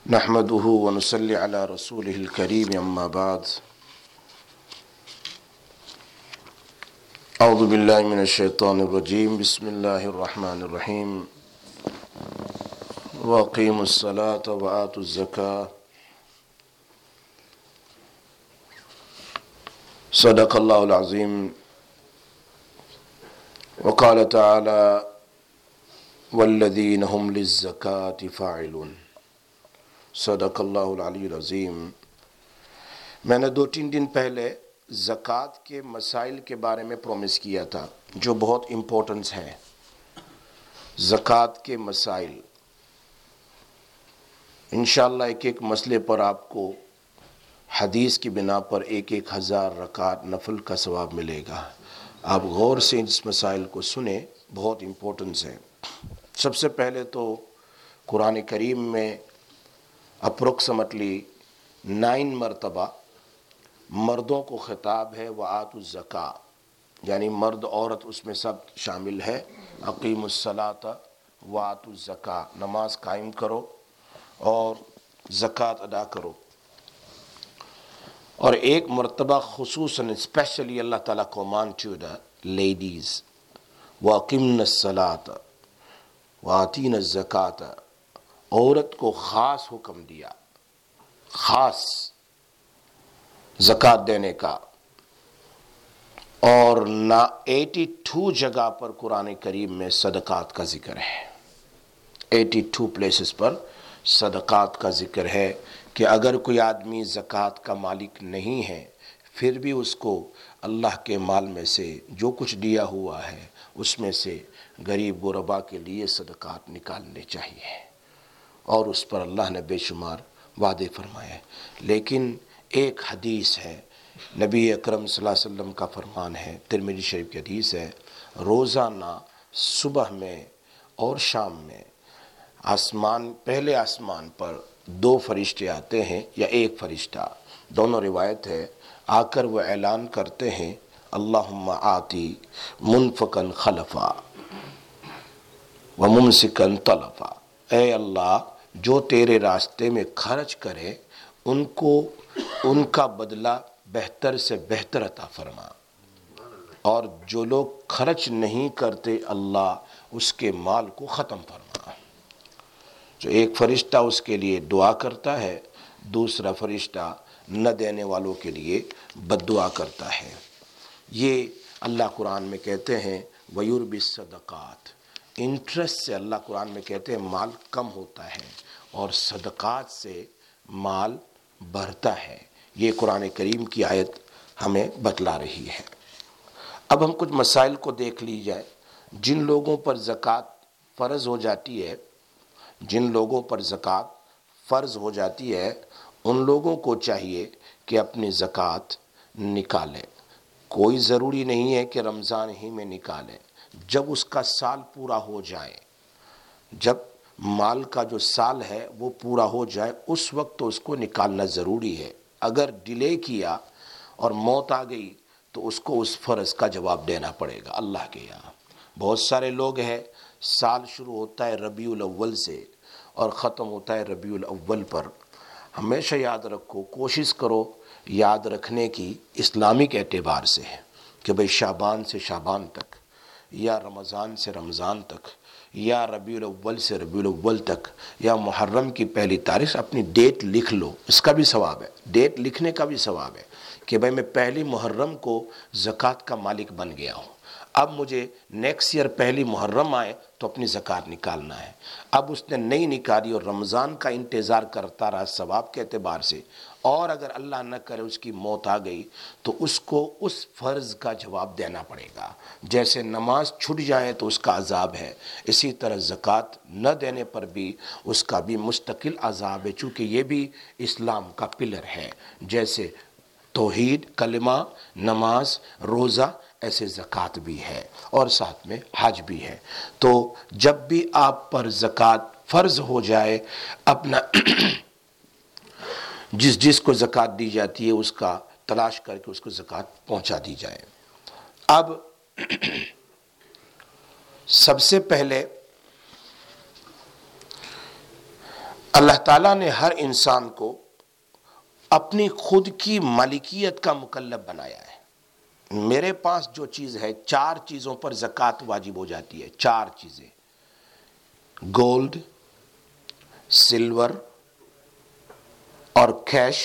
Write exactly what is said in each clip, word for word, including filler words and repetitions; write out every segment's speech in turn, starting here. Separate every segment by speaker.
Speaker 1: नहमदुहु व नुसल्ली अला रसूलिहिल करीम अम्मा बाद औज़ु बिल्लाहि मिनश शैतानिर रजीम बिस्मिल्लाहिर रहमानिर रहीम व अक़ीमुस सलात व आतुज़ ज़कात सदक़ल्लाहुल अज़ीम व क़ाल तआला वल्लज़ीना हुम लिज़्ज़काति फ़ाइलून सदक़ल्लाहुल अलीयुल अज़ीम। मैंने दो तीन दिन पहले ज़कात के मसाइल के बारे में प्रॉमिस किया था जो बहुत इम्पोर्टेंस हैं। ज़कात के मसाइल इंशाअल्लाह एक एक मसले पर आपको हदीस की बिना पर एक एक हज़ार रकात नफल का सवाब मिलेगा। आप गौर से इस मसाइल को सुने, बहुत इम्पोर्टेंस है। सबसे पहले तो कुरान करीम में अप्रोक्सीमेटली नाइन मरतबा मर्दों को खिताब है व आतुज़ ज़का, यानी मर्द औरत उसमें सब शामिल है। अक़ीमुस सलात व आतुज़ ज़का, नमाज कायम करो और ज़कात अदा करो। और एक मरतबा खुसूसन स्पेशली अल्लाह ताला कमांड टू द लेडीज़ व अक़ीमनस सलात व आतीनस ज़कात, औरत को ख़ास हुक्म दिया, ख़ास ज़कात देने का। और ना बयासी जगह पर कुरान करीम में सदक़ात का ज़िक्र है। बयासी प्लेसेस पर सदक़ात का ज़िक्र है कि अगर कोई आदमी ज़कात का मालिक नहीं है फिर भी उसको अल्लाह के माल में से जो कुछ दिया हुआ है उसमें से गरीब गुरबा के लिए सदक़ात निकालने चाहिए, और उस पर अल्लाह ने बेशुमार वादे फरमाए। लेकिन एक हदीस है, नबी अकरम सल्लल्लाहु अलैहि वसल्लम का फरमान है, तिरमिज़ी शरीफ की हदीस है, रोज़ाना सुबह में और शाम में आसमान पहले आसमान पर दो फरिश्ते आते हैं या एक फरिश्ता, दोनों रिवायत है, आकर वह ऐलान करते हैं अल्लाहुम्मा आती मुनफ़क़न खलफ़ा व मुमसिकन तलफ़ा, ए अल्लाह जो तेरे रास्ते में खर्च करे उनको उनका बदला बेहतर से बेहतर अता फरमा, और जो लोग खर्च नहीं करते अल्लाह उसके माल को ख़त्म फरमा। जो एक फरिश्ता उसके लिए दुआ करता है, दूसरा फरिश्ता न देने वालों के लिए बद्दुआ करता है। ये अल्लाह कुरान में कहते हैं वयुरबिस सदक़ात, इंटरेस्ट से अल्लाह कुरान में कहते हैं माल कम होता है और सदक़ात से माल बढ़ता है। ये कुरान करीम की आयत हमें बतला रही है। अब हम कुछ मसाइल को देख ली जाए। जिन लोगों पर ज़कात फ़र्ज़ हो जाती है जिन लोगों पर ज़कात फ़र्ज़ हो जाती है उन लोगों को चाहिए कि अपनी ज़कात निकालें। कोई ज़रूरी नहीं है कि रमज़ान ही में निकालें, जब उसका साल पूरा हो जाए, जब माल का जो साल है वो पूरा हो जाए उस वक्त तो उसको निकालना ज़रूरी है। अगर डिले किया और मौत आ गई तो उसको उस फ़र्ज़ का जवाब देना पड़ेगा अल्लाह के यहाँ। बहुत सारे लोग हैं, साल शुरू होता है रबीउल अव्वल से और ख़त्म होता है रबीउल अव्वल पर। हमेशा याद रखो, कोशिश करो याद रखने की इस्लामिक एतबार से है कि भाई शाबान से शाबान तक या रमज़ान से रमज़ान तक या रबीउल अव्वल से रबीउल अव्वल तक या मुहर्रम की पहली तारीख अपनी डेट लिख लो, इसका भी सवाब है। डेट लिखने का भी सवाब है कि भाई मैं पहली मुहर्रम को ज़कात का मालिक बन गया हूँ, अब मुझे नेक्स्ट ईयर पहली मुहर्रम आए तो अपनी ज़कात निकालना है। अब उसने नहीं निकाली और रमज़ान का इंतज़ार करता रहा सवाब के एतबार से, और अगर अल्लाह न करे उसकी मौत आ गई तो उसको उस फ़र्ज़ का जवाब देना पड़ेगा। जैसे नमाज छूट जाए तो उसका अज़ाब है, इसी तरह ज़कात न देने पर भी उसका भी मुस्तकिल अज़ाब है, चूँकि ये भी इस्लाम का पिलर है। जैसे तौहीद, कलिमा, नमाज, रोज़ा, ऐसे ज़कात भी है और साथ में हज भी है। तो जब भी आप पर ज़कात फ़र्ज़ हो जाए, अपना जिस जिस को ज़कात दी जाती है उसका तलाश करके उसको ज़कात पहुंचा दी जाए। अब सबसे पहले اللہ تعالیٰ نے ہر انسان کو اپنی خود کی مالکیت کا مکلف بنایا ہے. میرے پاس جو چیز ہے، چار چیزوں پر زکوٰۃ واجب ہو جاتی ہے. چار چیزیں: گولڈ، سلور اور کیش.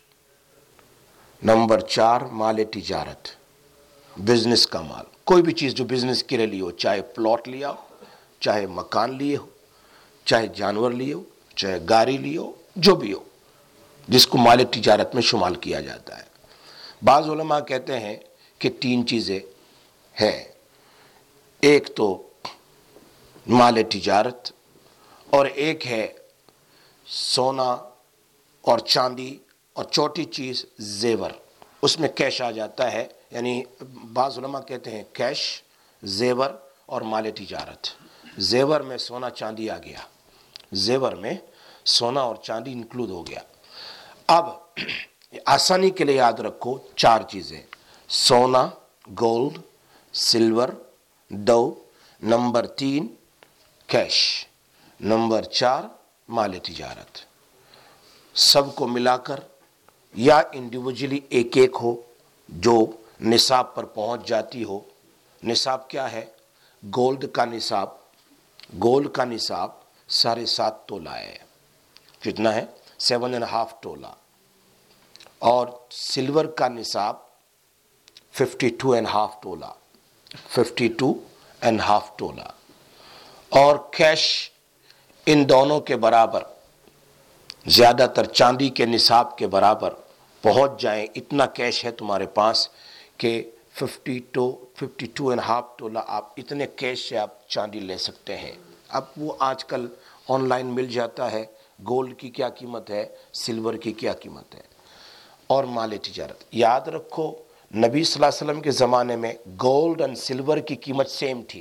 Speaker 1: نمبر چار، مال تجارت، بزنس کا مال. کوئی بھی چیز جو بزنس کے لیے لی ہو، چاہے پلاٹ لیا ہو، چاہے مکان لیے ہو، چاہے جانور لیے ہو، چاہے گاڑی لی ہو، جو بھی ہو، جس کو مال تجارت میں شمال کیا جاتا ہے. بعض علماء کہتے ہیں کہ تین چیزیں ہیں. ایک تو مال تجارت، اور ایک ہے سونا اور چاندی، اور چوتھی چیز زیور. اس میں کیش آ جاتا ہے. یعنی بعض علماء کہتے ہیں کیش، زیور اور مال تجارت. زیور میں سونا چاندی آ گیا، زیور میں سونا اور چاندی انکلوڈ ہو گیا. اب آسانی کے لیے یاد رکھو چار چیزیں: سونا، گولڈ، سلور، ڈو. نمبر تین کیش. نمبر چار مال تجارت. سب کو ملا کر یا انڈیویجلی ایک ایک ہو جو نصاب پر پہنچ جاتی ہو. نصاب کیا ہے؟ گولڈ کا نصاب گولڈ کا نصاب ساڑھے سات تولہ ہے. کتنا ہے؟ سیون اینڈ ہاف تولہ. اور سلور کا نصاب ففٹی ٹو اینڈ ہاف تولہ ففٹی ٹو اینڈ ہاف تولہ. اور کیش ان دونوں کے برابر، زیادہ تر چاندی کے نصاب کے برابر پہنچ جائیں. اتنا کیش ہے تمہارے پاس کہ fifty two fifty two and half تولہ آپ اتنے کیش سے آپ چاندی لے سکتے ہیں. اب وہ آج کل آن لائن مل جاتا ہے، گولڈ کی کیا قیمت ہے، سلور کی کیا قیمت ہے. اور مال تجارت یاد رکھو، نبی صلی اللہ علیہ وسلم کے زمانے میں گولڈ اور سلور کی قیمت سیم تھی.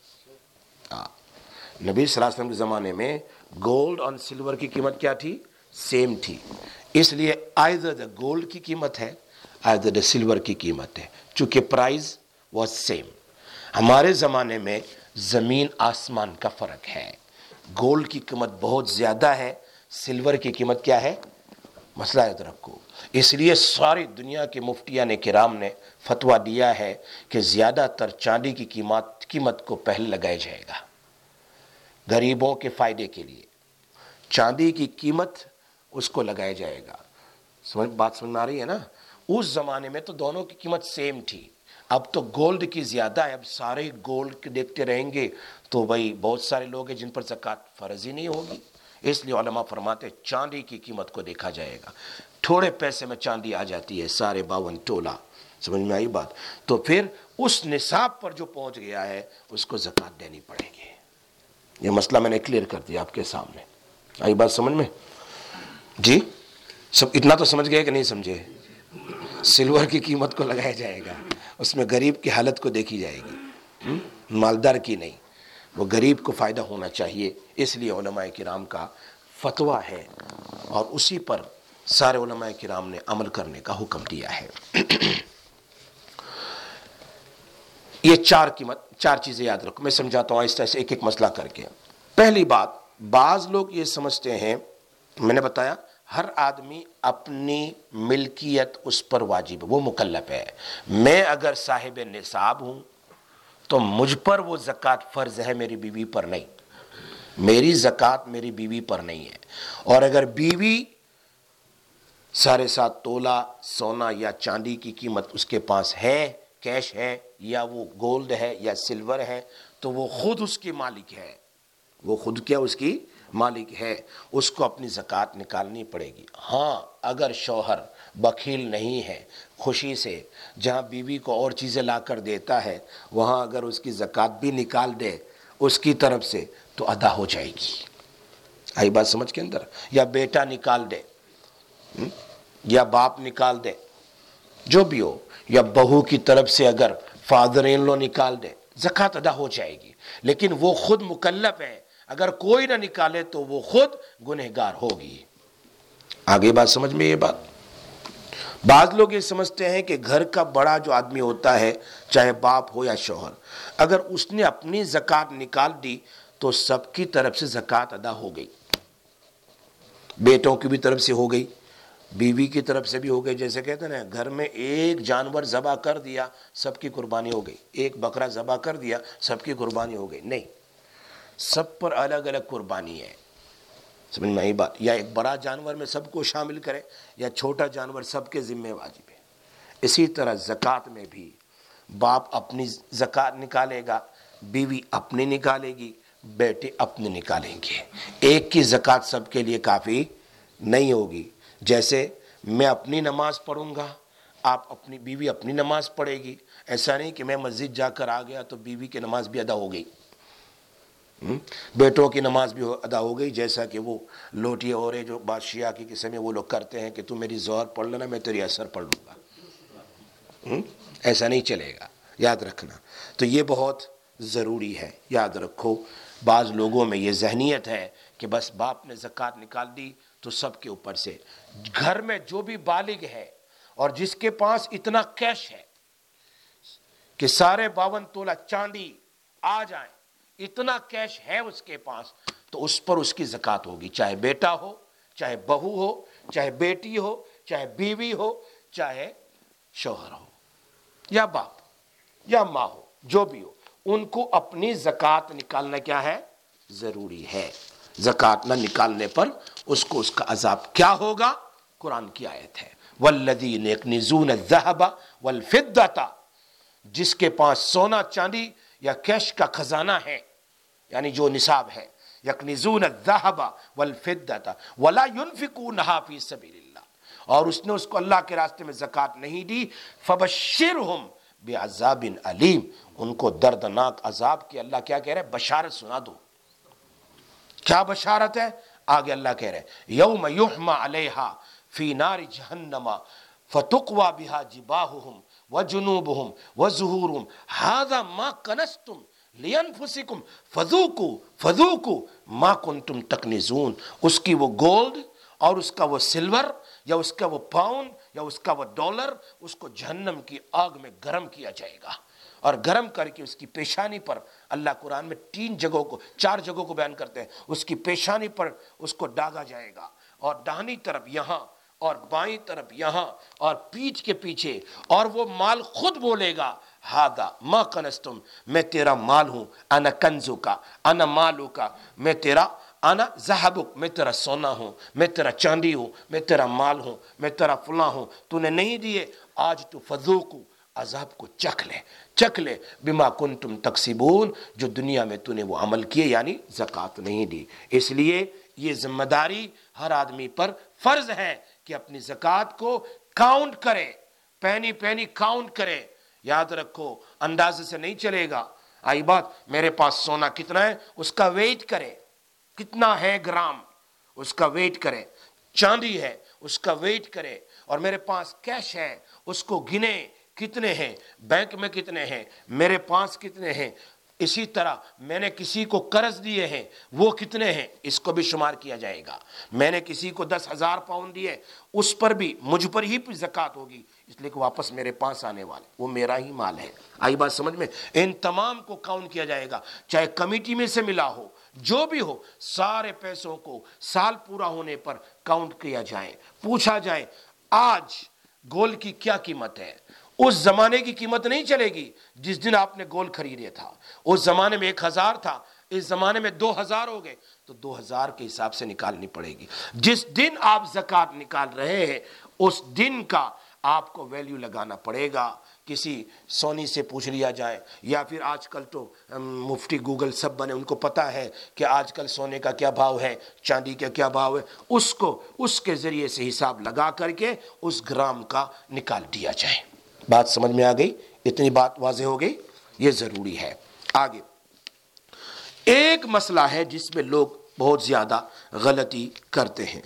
Speaker 1: نبی صلی اللہ علیہ وسلم کے زمانے میں گولڈ اور سلور کی قیمت کیا تھی؟ سیم تھی. اس لیے آئدر دا گولڈ کی قیمت ہے، آئدر دا سلور کی قیمت ہے، چونکہ پرائز واز سیم. ہمارے زمانے میں زمین آسمان کا فرق ہے. گولڈ کی قیمت بہت زیادہ ہے، سلور کی قیمت کیا ہے؟ مسئلہ یاد رکھو. اس لیے ساری دنیا کے مفتیان کرام نے فتویٰ دیا ہے کہ زیادہ تر چاندی کی قیمت قیمت کو پہلے لگایا جائے گا غریبوں کے فائدے کے لیے. چاندی کی قیمت اس کو لگایا جائے گا. سمجھ بات سمجھ میں آ رہی ہے نا؟ اس زمانے میں تو دونوں کی قیمت سیم تھی. اب تو گولڈ کی زیادہ ہے. اب سارے گولڈ دیکھتے رہیں گے تو بھائی بہت سارے لوگ ہیں جن پر زکوٰۃ فرض ہی نہیں ہوگی. اس لیے علماء فرماتے ہیں چاندی کی قیمت کو دیکھا جائے گا. تھوڑے پیسے میں چاندی آ جاتی ہے، سارے باون تولہ. سمجھ میں آئی بات؟ تو پھر اس نصاب پر جو پہنچ گیا ہے اس کو زکوٰۃ دینی پڑے گی. یہ مسئلہ میں نے کلیئر کر دیا آپ کے سامنے. آئی بات سمجھ میں؟ جی سب اتنا تو سمجھ گئے کہ نہیں سمجھے؟ سلور کی قیمت کو لگایا جائے گا، اس میں غریب کی حالت کو دیکھی جائے گی، مالدار کی نہیں. وہ غریب کو فائدہ ہونا چاہیے. اس لیے علماء کرام کا فتویٰ ہے اور اسی پر سارے علماء کرام نے عمل کرنے کا حکم دیا ہے. یہ چار قیمت چار چیزیں یاد رکھو. میں سمجھاتا ہوں آہستہ آہستہ ایک ایک مسئلہ کر کے. پہلی بات، بعض لوگ یہ سمجھتے ہیں، میں نے بتایا ہر آدمی اپنی ملکیت اس پر واجب ہے، وہ مکلف ہے. میں اگر صاحب نصاب ہوں تو مجھ پر وہ زکوٰۃ فرض ہے، میری بیوی پر نہیں. میری زکوٰۃ میری بیوی پر نہیں ہے. اور اگر بیوی ساڑھے سات تولہ سونا یا چاندی کی قیمت اس کے پاس ہے، کیش ہے، یا وہ گولڈ ہے یا سلور ہے، تو وہ خود اس کی مالک ہے. وہ خود کیا اس کی مالک ہے. اس کو اپنی زکوٰۃ نکالنی پڑے گی. ہاں اگر شوہر بخیل نہیں ہے، خوشی سے جہاں بیوی کو اور چیزیں لا کر دیتا ہے وہاں اگر اس کی زکوٰۃ بھی نکال دے اس کی طرف سے تو ادا ہو جائے گی. آئی بات سمجھ کے اندر؟ یا بیٹا نکال دے یا باپ نکال دے، جو بھی ہو، یا بہو کی طرف سے اگر فادر ان لو نکال دے، زکوٰۃ ادا ہو جائے گی. لیکن وہ خود مکلف ہے. اگر کوئی نہ نکالے تو وہ خود گنہگار ہوگی. آگے بات سمجھ میں؟ یہ بات بعض لوگ یہ سمجھتے ہیں کہ گھر کا بڑا جو آدمی ہوتا ہے، چاہے باپ ہو یا شوہر، اگر اس نے اپنی زکوٰۃ نکال دی تو سب کی طرف سے زکوٰۃ ادا ہو گئی. بیٹوں کی بھی طرف سے ہو گئی، بیوی کی طرف سے بھی ہو گئی. جیسے کہتے ہیں نا گھر میں ایک جانور ذبح کر دیا سب کی قربانی ہو گئی، ایک بکرا ذبح کر دیا سب کی قربانی ہو گئی، نہیں، سب پر الگ الگ قربانی ہے. سمجھ میں آئی بات؟ یا ایک بڑا جانور میں سب کو شامل کرے یا چھوٹا جانور سب کے ذمہ واجب ہے. اسی طرح زکوٰۃ میں بھی باپ اپنی زکوٰۃ نکالے گا، بیوی اپنی نکالے گی، بیٹے اپنے نکالیں گے. ایک کی زکوٰۃ سب کے لیے کافی نہیں ہوگی. جیسے میں اپنی نماز پڑھوں گا، آپ اپنی بیوی اپنی نماز پڑھے گی. ایسا نہیں کہ میں مسجد جا کر آ گیا تو بیوی کی نماز بھی ادا ہو گئی، بیٹوں کی نماز بھی ادا ہو گئی. جیسا کہ وہ لوٹی اورے جو بادشاہ کی قسم میں وہ لوگ کرتے ہیں کہ تو میری ظہر پڑھ لینا میں تیری اثر پڑھ لوں گا. ایسا نہیں چلے گا، یاد رکھنا. تو یہ بہت ضروری ہے، یاد رکھو. بعض لوگوں میں یہ ذہنیت ہے کہ بس باپ نے زکوٰۃ نکال دی تو سب کے اوپر سے. گھر میں جو بھی بالغ ہے اور جس کے پاس اتنا کیش ہے کہ سارے باون تولہ چاندی آ جائیں، اتنا کیش ہے اس کے پاس، تو اس پر اس کی زکوٰۃ ہوگی. چاہے بیٹا ہو، چاہے بہو ہو، چاہے بیٹی ہو، چاہے بیوی ہو، چاہے شوہر ہو یا باپ یا ماں ہو، جو بھی ہو، ان کو اپنی زکوٰۃ نکالنا کیا ہے؟ ضروری ہے. زکوٰۃ نہ نکالنے پر اس کو اس کا عذاب کیا ہوگا؟ قرآن کی آیت ہے والذین یکنزون الذھب والفضة، جس کے پاس سونا چاندی یا کیش کا خزانہ ہے، یعنی جو نصاب ہے، یکنزون الذھب والفضة ولا ينفقونها فی سبیل اللہ، اور اس نے اس کو اللہ کے راستے میں زکوٰۃ نہیں دی، فبشرہم بعذاب علیم، ان کو دردناک عذاب کی اللہ کیا کہہ رہے ہیں؟ بشارت سنا دو. کیا بشارت ہے؟ آگے اللہ کہہ رہے ہیں یوم یحمى علیہا فی نار جہنم فتقوی بہا جباہہم وجنوبہم وظہورہم ھذا ما کنزتم لانفسکم فذوقوا فذوقوا ما کنتم تکنزون. اس کی وہ گولڈ اور اس کا وہ سلور یا اس کا وہ پاؤنڈ یا اس کا وہ ڈالر، اس کو جہنم کی آگ میں گرم کیا جائے گا، اور گرم کر کے اس کی پیشانی پر، اللہ قرآن میں تین جگہوں کو چار جگہوں کو بیان کرتے ہیں، اس کی پیشانی پر اس کو ڈاگا جائے گا، اور داہنی طرف یہاں اور بائیں طرف یہاں اور پیٹھ کے پیچھے، اور وہ مال خود بولے گا ہادا ما کنزتم، میں تیرا مال ہوں، انا کنزو کا، انا مالو کا، میں تیرا، انا ذہبک، میں تیرا سونا ہوں، میں تیرا چاندی ہوں، میں تیرا مال ہوں، میں تیرا فلاں ہوں، تو نے نہیں دیے، آج تو فذوقوا، عذاب کو چکھ لے چکھ لے بما کنتم تکسبون، جو دنیا میں تو نے وہ عمل کیے، یعنی زکوٰۃ نہیں دی. اس لیے یہ ذمہ داری ہر آدمی پر فرض ہے کہ اپنی زکوٰۃ کو کاؤنٹ کرے، پینی پینی کاؤنٹ کرے. یاد رکھو اندازے سے نہیں چلے گا. آئی بات؟ میرے پاس سونا کتنا ہے اس کا ویٹ کرے، کتنا ہے گرام اس کا ویٹ کرے، چاندی ہے اس کا ویٹ کرے، اور میرے پاس کیش ہے اس کو گنے، کتنے ہیں بینک میں، کتنے ہیں میرے پاس، کتنے ہیں. اسی طرح میں نے کسی کو قرض دیے ہیں وہ کتنے ہیں اس کو بھی شمار کیا جائے گا. میں نے کسی کو دس ہزار پاؤنڈ دیے اس پر بھی مجھ پر ہی زکوٰۃ ہوگی، اس لیے کہ واپس میرے پاس آنے والے وہ میرا ہی مال ہے. آئی بات سمجھ میں؟ ان تمام کو کاؤنٹ کیا جائے گا، چاہے کمیٹی میں سے ملا ہو، جو بھی ہو، سارے پیسوں کو سال پورا ہونے پر کاؤنٹ کیا جائے. پوچھا جائے آج گولڈ کی کیا قیمت ہے؟ اس زمانے کی قیمت نہیں چلے گی جس دن آپ نے گولڈ خریدے تھا. اس زمانے میں ایک ہزار تھا، اس زمانے میں دو ہزار ہو گئے، تو دو ہزار کے حساب سے نکالنی پڑے گی. جس دن آپ زکوٰۃ نکال رہے ہیں اس دن کا آپ کو ویلیو لگانا پڑے گا. کسی سونی سے پوچھ لیا جائے، یا پھر آج کل تو مفتی گوگل سب بنے، ان کو پتہ ہے کہ آج کل سونے کا کیا بھاؤ ہے، چاندی کا کیا بھاؤ ہے، اس کو اس کے ذریعے سے حساب لگا کر کے اس گرام کا نکال دیا جائے. بات سمجھ میں آ گئی؟ اتنی بات واضح ہو گئی؟ یہ ضروری ہے. آگے ایک مسئلہ ہے جس میں لوگ بہت زیادہ غلطی کرتے ہیں،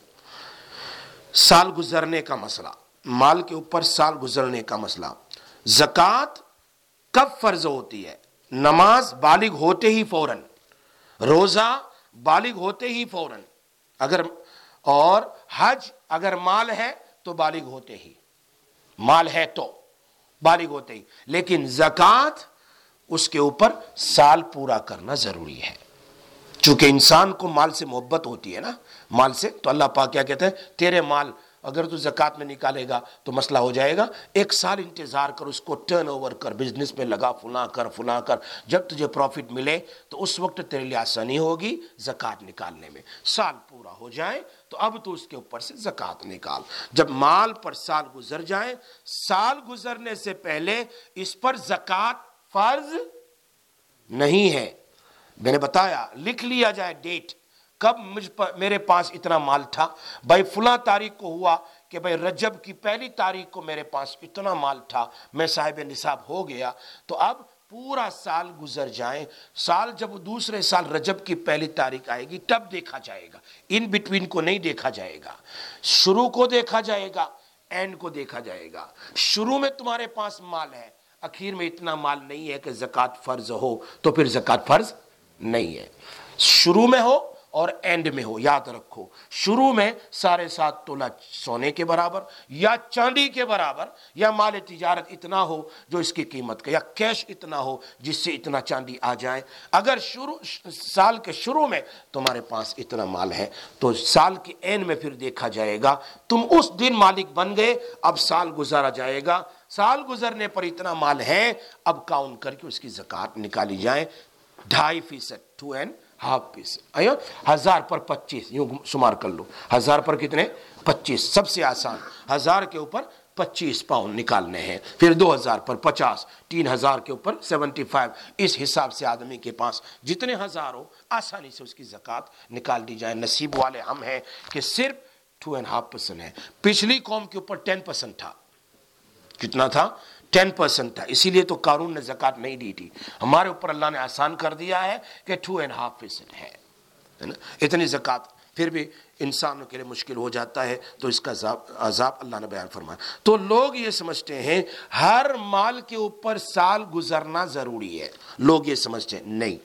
Speaker 1: سال گزرنے کا مسئلہ، مال کے اوپر سال گزرنے کا مسئلہ. زکوٰۃ کب فرض ہوتی ہے؟ نماز بالغ ہوتے ہی فوراً، روزہ بالغ ہوتے ہی فوراً، اگر اور حج اگر مال ہے تو بالغ ہوتے ہی، مال ہے تو بالغ ہوتے ہی. لیکن زکوٰۃ اس کے اوپر سال پورا کرنا ضروری ہے. چونکہ انسان کو مال سے محبت ہوتی ہے نا، مال سے، تو اللہ پاک کیا کہتے ہیں، تیرے مال اگر تو زکوٰۃ میں نکالے گا تو مسئلہ ہو جائے گا، ایک سال انتظار کر، اس کو ٹرن اوور کر، بزنس میں لگا، فلاں کر فلاں کر، جب تجھے پروفٹ ملے تو اس وقت تیرے لیے آسانی ہوگی زکوٰۃ نکالنے میں۔ سال پورا ہو جائے تو اب تو اس کے اوپر سے زکوٰۃ نکال۔ جب مال پر سال گزر جائیں، سال گزرنے سے پہلے اس پر زکوٰۃ فرض نہیں ہے۔ میں نے بتایا، لکھ لیا جائے ڈیٹ، کب مجھ پر میرے پاس اتنا مال تھا، بھائی فلاں تاریخ کو ہوا کہ بھائی رجب کی پہلی تاریخ کو میرے پاس اتنا مال تھا، میں صاحب نصاب ہو گیا، تو اب پورا سال گزر جائیں، سال جب دوسرے سال رجب کی پہلی تاریخ آئے گی تب دیکھا جائے گا، ان بٹوین کو نہیں دیکھا جائے گا، شروع کو دیکھا جائے گا، اینڈ کو دیکھا جائے گا۔ شروع میں تمہارے پاس مال ہے، اخیر میں اتنا مال نہیں ہے کہ زکوٰۃ فرض ہو، تو پھر زکوٰۃ فرض نہیں ہے۔ شروع میں ہو اور اینڈ میں ہو، یاد رکھو، شروع میں ساڑھے سات تولہ سونے کے برابر یا چاندی کے برابر، یا مال تجارت اتنا ہو جو اس کی قیمت کا، یا کیش اتنا ہو جس سے اتنا چاندی آ جائے۔ اگر شروع سال کے شروع میں تمہارے پاس اتنا مال ہے تو سال کے اینڈ میں پھر دیکھا جائے گا، تم اس دن مالک بن گئے، اب سال گزارا جائے گا، سال گزرنے پر اتنا مال ہے، اب کاؤنٹ کر کے اس کی زکوٰۃ نکالی جائے، ڈھائی فیصد، ٹو اینڈ ہاف فیصد، ہزار پر پچیس، یوں شمار کر لو، ہزار پر کتنے، پچیس، سب سے آسان، ہزار کے اوپر پچیس پاؤنڈ نکالنے ہیں، پھر دو ہزار پر پچاس، تین ہزار کے اوپر سیونٹی فائیو، اس حساب سے آدمی کے پاس جتنے ہزار ہو آسانی سے اس کی زکوٰۃ نکال دی جائے۔ نصیب والے ہم ہیں کہ صرف ٹو اینڈ ہاف پرسنٹ ہے، پچھلی قوم کے اوپر ٹین پرسنٹ تھا، کتنا تھا، ٹین پرسنٹ تھا، اسی لیے تو قارون نے زکوٰۃ نہیں دی تھی، ہمارے اوپر اللہ نے آسان کر دیا ہے کہ ٹو اینڈ ہاف فیصد ہے نا، اتنی زکوٰۃ پھر بھی انسانوں کے لیے مشکل ہو جاتا ہے، تو اس کا عذاب اللہ نے بیان فرمایا۔ تو لوگ یہ سمجھتے ہیں ہر مال کے اوپر سال گزرنا ضروری ہے، لوگ یہ سمجھتے ہیں نہیں،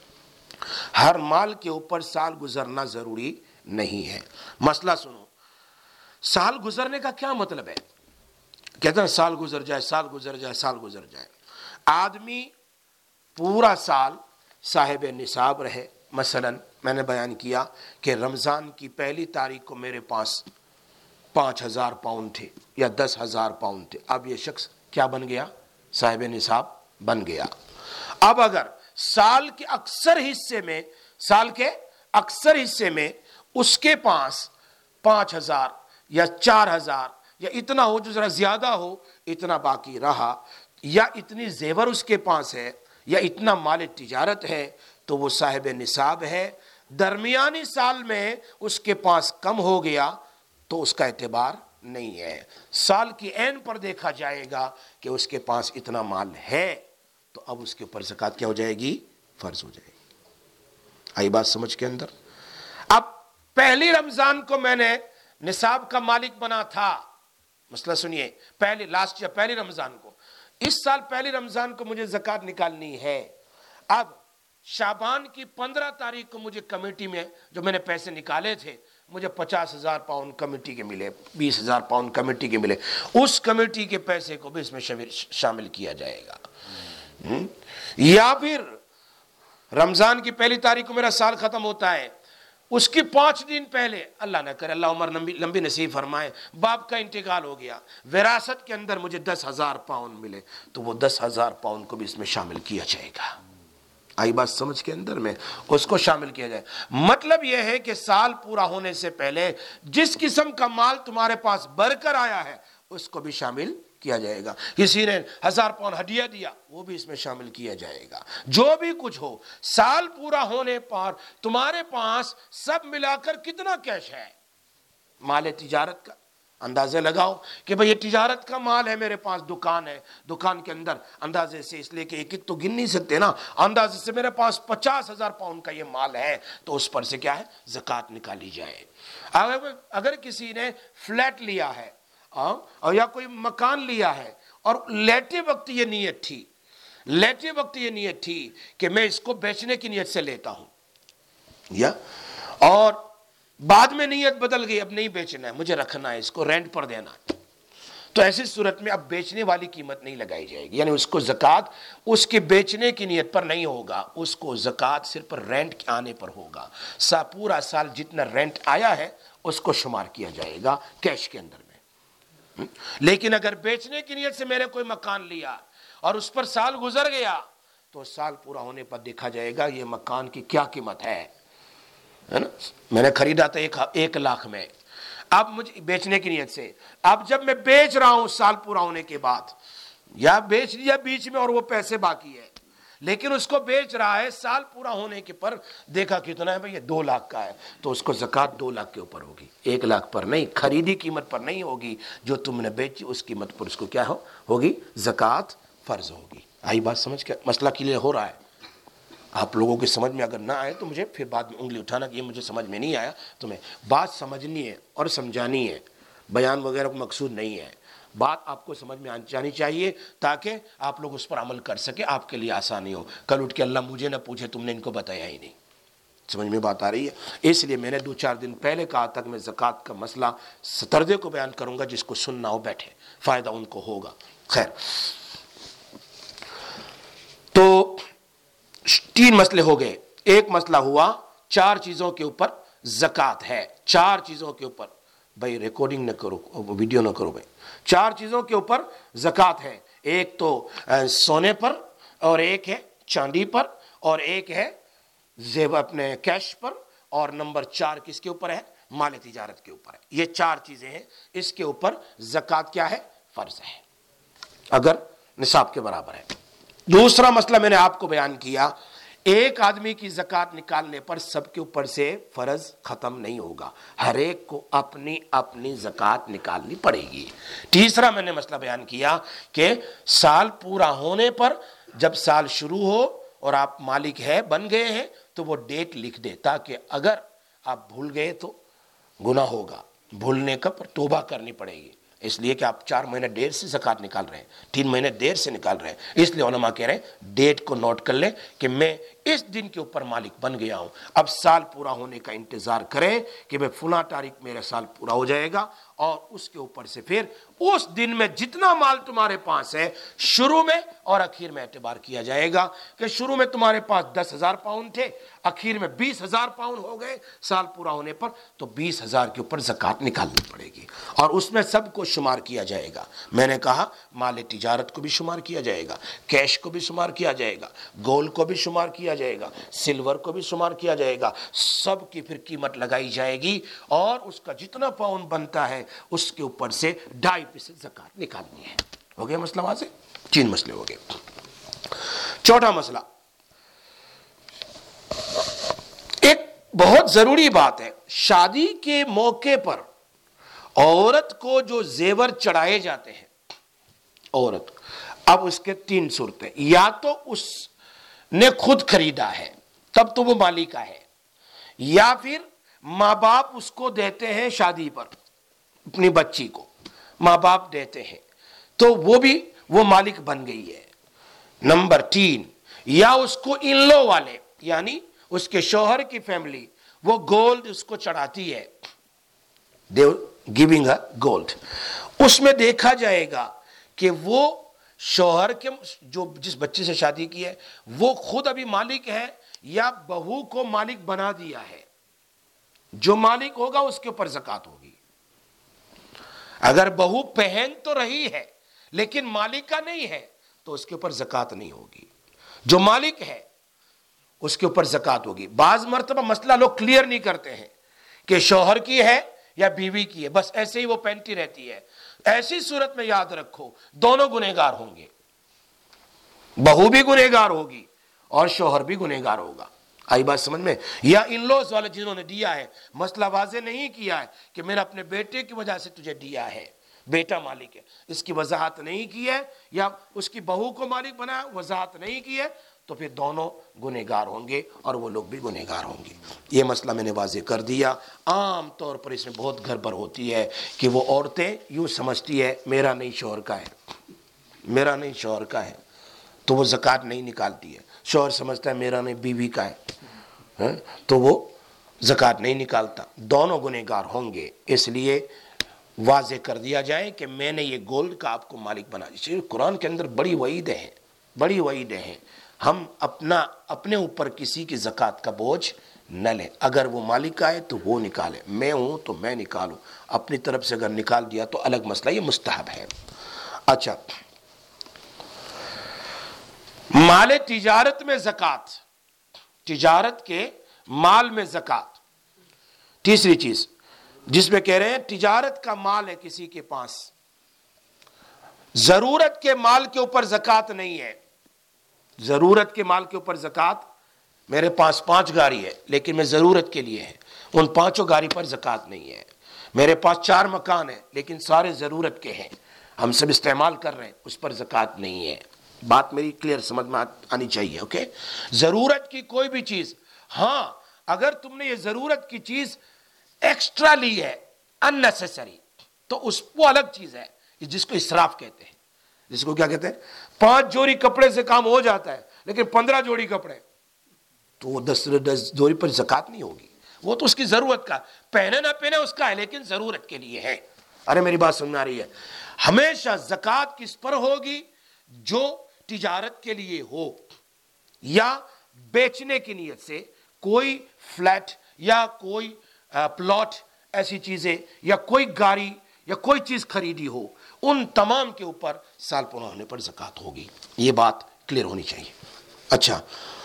Speaker 1: ہر مال کے اوپر سال گزرنا ضروری نہیں ہے۔ مسئلہ سنو، سال گزرنے کا کیا مطلب ہے؟ کہتے ہیں سال گزر جائے، سال گزر جائے، سال گزر جائے، آدمی پورا سال صاحب نصاب رہے۔ مثلا میں نے بیان کیا کہ رمضان کی پہلی تاریخ کو میرے پاس پانچ ہزار پاؤنڈ تھے یا دس ہزار پاؤنڈ تھے، اب یہ شخص کیا بن گیا، صاحب نصاب بن گیا۔ اب اگر سال کے اکثر حصے میں سال کے اکثر حصے میں اس کے پاس پانچ ہزار یا چار ہزار یا اتنا ہو جو ذرا زیادہ ہو، اتنا باقی رہا، یا اتنی زیور اس کے پاس ہے، یا اتنا مال تجارت ہے، تو وہ صاحب نصاب ہے۔ درمیانی سال میں اس کے پاس کم ہو گیا تو اس کا اعتبار نہیں ہے، سال کی عین پر دیکھا جائے گا کہ اس کے پاس اتنا مال ہے، تو اب اس کے اوپر زکوٰۃ کیا ہو جائے گی، فرض ہو جائے گی۔ آئی بات سمجھ کے اندر؟ اب پہلی رمضان کو میں نے نصاب کا مالک بنا تھا، مسئلہ سنیے، پہلی لاسٹ یا پہلی رمضان کو، اس سال پہلی رمضان کو مجھے زکوٰۃ نکالنی ہے۔ اب شعبان کی پندرہ تاریخ کو مجھے کمیٹی میں جو میں نے پیسے نکالے تھے، مجھے پچاس ہزار پاؤنڈ کمیٹی کے ملے، بیس ہزار پاؤنڈ کمیٹی کے ملے، اس کمیٹی کے پیسے کو بھی اس میں شامل کیا جائے گا۔ یا پھر رمضان کی پہلی تاریخ کو میرا سال ختم ہوتا ہے، اس کی پانچ دن پہلے اللہ نہ کرے، اللہ عمر لمبی لمبی نصیب فرمائے، باپ کا انتقال ہو گیا، وراثت کے اندر مجھے دس ہزار پاؤنڈ ملے، تو وہ دس ہزار پاؤنڈ کو بھی اس میں شامل کیا جائے گا۔ آئی بات سمجھ کے اندر میں، اس کو شامل کیا جائے۔ مطلب یہ ہے کہ سال پورا ہونے سے پہلے جس قسم کا مال تمہارے پاس بڑھ کر آیا ہے اس کو بھی شامل کیا جائے گا۔ کسی نے ہزار پاؤنڈ ہدیہ دیا، وہ بھی اس میں شامل کیا جائے گا۔ جو بھی کچھ ہو، سال پورا ہونے پر تمہارے پاس سب ملا کر کتنا کیش ہے، مال تجارت کا اندازے لگاؤ کہ بھئی یہ تجارت کا مال ہے، میرے پاس دکان ہے، دکان کے اندر اندازے سے، اس لیے کہ ایک ایک تو گن نہیں سکتے نا، اندازے سے میرے پاس پچاس ہزار پاؤنڈ کا یہ مال ہے، تو اس پر سے کیا ہے، زکوٰۃ نکالی جائے۔ اگر کسی نے فلیٹ لیا ہے اور یا کوئی مکان لیا ہے اور لیتے وقت یہ نیت تھی لیتے وقت یہ نیت تھی کہ میں اس کو بیچنے کی نیت سے لیتا ہوں، یا اور بعد میں نیت بدل گئی، اب نہیں بیچنا ہے، مجھے رکھنا ہے، اس کو رینٹ پر دینا ہے، تو ایسی صورت میں اب بیچنے والی قیمت نہیں لگائی جائے گی، یعنی اس کو زکوٰۃ اس کے بیچنے کی نیت پر نہیں ہوگا، اس کو زکوٰۃ صرف رینٹ کے آنے پر ہوگا۔ سا پورا سال جتنا رینٹ آیا ہے اس کو شمار کیا جائے گا کیش کے اندر میں۔ لیکن اگر بیچنے کی نیت سے میں نے کوئی مکان لیا اور اس پر سال گزر گیا تو سال پورا ہونے پر دیکھا جائے گا یہ مکان کی کیا قیمت ہے نا، میں نے خریدا تھا ایک ایک لاکھ میں، اب مجھے بیچنے کی نیت سے، اب جب میں بیچ رہا ہوں سال پورا ہونے کے بعد، یا بیچ لیا بیچ میں اور وہ پیسے باقی ہے، لیکن اس کو بیچ رہا ہے سال پورا ہونے کے پر دیکھا کتنا ہے بھئی یہ دو لاکھ کا ہے، تو اس کو زکوٰۃ دو لاکھ کے اوپر ہوگی، ایک لاکھ پر نہیں، خریدی قیمت پر نہیں ہوگی، جو تم نے بیچی اس قیمت پر اس کو کیا ہو ہوگی زکوٰۃ فرض ہوگی۔ آئی بات سمجھ کے؟ مسئلہ کلیئر ہو رہا ہے؟ آپ لوگوں کی سمجھ میں اگر نہ آئے تو مجھے پھر بعد میں انگلی اٹھانا کہ یہ مجھے سمجھ میں نہیں آیا، تمہیں بات سمجھنی ہے اور سمجھانی ہے، بیان وغیرہ کو مقصود نہیں ہے، بات آپ کو سمجھ میں آنی چاہیے تاکہ آپ لوگ اس پر عمل کر سکے، آپ کے لیے آسانی ہو، کل اٹھ کے اللہ مجھے نہ پوچھے تم نے ان کو بتایا ہی نہیں۔ سمجھ میں بات آ رہی ہے؟ اس لیے میں نے دو چار دن پہلے کہا تھا کہ میں زکوٰۃ کا مسئلہ ستردے کو بیان کروں گا، جس کو سننا ہو بیٹھے، فائدہ ان کو ہوگا۔ خیر، تو تین مسئلے ہو گئے، ایک مسئلہ ہوا چار چیزوں کے اوپر زکوٰۃ ہے، چار چیزوں کے اوپر، بھائی ریکارڈنگ نہ کرو، ویڈیو نہ کرو بھائی، چار چیزوں کے اوپر زکوٰۃ ہے، ایک تو سونے پر، اور ایک ہے چاندی پر، اور ایک ہے زیب اپنے کیش پر، اور نمبر چار کس کے اوپر ہے؟ مال تجارت کے اوپر ہے۔ یہ چار چیزیں ہیں، اس کے اوپر زکوٰۃ کیا ہے؟ فرض ہے، اگر نصاب کے برابر ہے۔ دوسرا مسئلہ میں نے آپ کو بیان کیا، ایک آدمی کی زکوٰۃ نکالنے پر سب کے اوپر سے فرض ختم نہیں ہوگا، ہر ایک کو اپنی اپنی زکوٰۃ نکالنی پڑے گی۔ تیسرا میں نے مسئلہ بیان کیا کہ سال پورا ہونے پر جب سال شروع ہو اور آپ مالک ہے بن گئے ہیں تو وہ ڈیٹ لکھ دے، تاکہ اگر آپ بھول گئے تو گناہ ہوگا، بھولنے کا پر توبہ کرنی پڑے گی، اس لیے کہ آپ چار مہینے دیر سے زکوٰۃ نکال رہے ہیں، تین مہینے دیر سے نکال رہے ہیں، اس لیے علماء کہہ رہے ہیں ڈیٹ کو نوٹ کر لیں کہ میں اس دن کے اوپر مالک بن گیا ہوں، اب سال پورا ہونے کا انتظار کریں کہ میں فلاں تاریخ میرا سال پورا ہو جائے گا، اور اس کے اوپر سے پھر اس دن میں جتنا مال تمہارے پاس ہے شروع میں اور اخیر میں اعتبار کیا جائے گا، کہ شروع میں تمہارے پاس دس ہزار پاؤنڈ تھے، اخیر میں بیس ہزار پاؤنڈ ہو گئے سال پورا ہونے پر، تو بیس ہزار کے اوپر زکوٰۃ نکالنی پڑے گی، اور اس میں سب کو شمار کیا جائے گا۔ میں نے کہا مال تجارت کو بھی شمار کیا جائے گا، کیش کو بھی شمار کیا جائے گا، گولڈ کو بھی شمار کیا جائے گا، سلور کو بھی شمار کیا جائے گا، سب کی پھر قیمت لگائی جائے گی، اور اس کا جتنا پاؤنڈ بنتا ہے اس کے اوپر سے ڈھائی فیصد زکوٰۃ نکالنی ہے۔ ہو گیا مسئلہ واضح؟ تین مسئلے ہو گئے۔ چوتھا مسئلہ، ایک بہت ضروری بات ہے، شادی کے موقع پر عورت کو جو زیور چڑھائے جاتے ہیں، عورت، اب اس کے تین صورتیں، یا تو اس نے خود خریدا ہے تب تو وہ مالک کا ہے، یا پھر ماں باپ اس کو دیتے ہیں شادی پر، اپنی بچی کو ماں باپ دیتے ہیں تو وہ بھی وہ مالک بن گئی ہے۔ نمبر تین، یا اس کو ان لو والے یعنی اس کے شوہر کی فیملی وہ گولڈ اس کو چڑھاتی ہے، they giving her gold، اس میں دیکھا جائے گا کہ وہ شوہر کے جو جس بچے سے شادی کی ہے وہ خود ابھی مالک ہے یا بہو کو مالک بنا دیا ہے، جو مالک ہوگا اس کے اوپر زکوٰۃ ہوگی۔ اگر بہو پہن تو رہی ہے لیکن مالک کا نہیں ہے تو اس کے اوپر زکوٰۃ نہیں ہوگی، جو مالک ہے اس کے اوپر زکوٰۃ ہوگی۔ بعض مرتبہ مسئلہ لوگ کلیئر نہیں کرتے ہیں کہ شوہر کی ہے یا بیوی کی ہے، بس ایسے ہی وہ پہنتی رہتی ہے، ایسی صورت میں یاد رکھو دونوں گنہگار ہوں گے، بہو بھی گنہگار ہوگی اور شوہر بھی گنہگار ہوگا۔ آئی بات سمجھ میں؟ یا ان لوز والے جنہوں نے دیا ہے مسئلہ واضح نہیں کیا ہے کہ میرا اپنے بیٹے کی وجہ سے تجھے دیا ہے، بیٹا مالک ہے، اس کی وضاحت نہیں کی ہے، یا اس کی بہو کو مالک بنایا وضاحت نہیں کی ہے، تو پھر دونوں گنہگار ہوں گے اور وہ لوگ بھی گنہگار ہوں گے۔ یہ مسئلہ میں نے واضح کر دیا۔ عام طور پر اس میں بہت گڑبڑ ہوتی ہے کہ وہ عورتیں یوں سمجھتی ہے میرا نہیں شوہر کا ہے، میرا نہیں شوہر کا ہے، تو وہ زکوٰۃ نہیں نکالتی ہے۔ شوہر سمجھتا ہے میرا نہیں بیوی کا ہے تو وہ زکوٰۃ نہیں نکالتا۔ دونوں گنہگار ہوں گے، اس لیے واضح کر دیا جائے کہ میں نے یہ گولڈ کا آپ کو مالک بنا دیا. قرآن کے اندر بڑی وعیدیں ہیں, بڑی وعیدیں ہیں. ہم اپنا اپنے اوپر کسی کی زکوٰۃ کا بوجھ نہ لیں. اگر وہ مالک آئے تو وہ نکالے, میں ہوں تو میں نکالوں. اپنی طرف سے اگر نکال دیا تو الگ مسئلہ, یہ مستحب ہے. اچھا, مال تجارت میں زکوٰۃ, تجارت کے مال میں زکوٰۃ. تیسری چیز جس میں کہہ رہے ہیں تجارت کا مال ہے کسی کے پاس, ضرورت کے مال کے اوپر زکوٰۃ نہیں ہے. ضرورت کے مال کے اوپر زکوٰۃ, میرے پاس پانچ گاڑی ہے لیکن میں ضرورت کے لیے ہے, ان پانچوں گاڑی پر زکوٰۃ نہیں ہے. میرے پاس چار مکان ہیں لیکن سارے ضرورت کے ہیں, ہم سب استعمال کر رہے ہیں, اس پر زکوٰۃ نہیں ہے. بات میری کلیئر سمجھ میں آنی چاہیے. اوکے, ضرورت کی کوئی بھی چیز, ہاں اگر تم نے یہ ضرورت کی چیز ایکسٹرا لی ہے ان نیسیسری تو اس وہ الگ چیز ہے جس کو اسراف کہتے ہیں. جس کو کیا کہتے ہیں, پانچ جوڑی کپڑے سے کام ہو جاتا ہے لیکن پندرہ جوڑی کپڑے, تو وہ دس دس جوڑی پر زکوٰۃ نہیں ہوگی. وہ تو اس کی ضرورت کا, پہنے نہ پہنے اس کا ہے لیکن ضرورت کے لیے ہے. ارے میری بات سمجھ میں آ رہی ہے؟ ہمیشہ زکوٰۃ کس پر ہوگی؟ جو تجارت کے لیے ہو یا بیچنے کی نیت سے, کوئی فلیٹ یا کوئی پلاٹ, ایسی چیزیں, یا کوئی گاڑی یا کوئی چیز خریدی ہو, ان تمام کے اوپر سال پورا ہونے پر زکوٰۃ ہوگی. یہ بات کلیئر ہونی چاہیے. اچھا,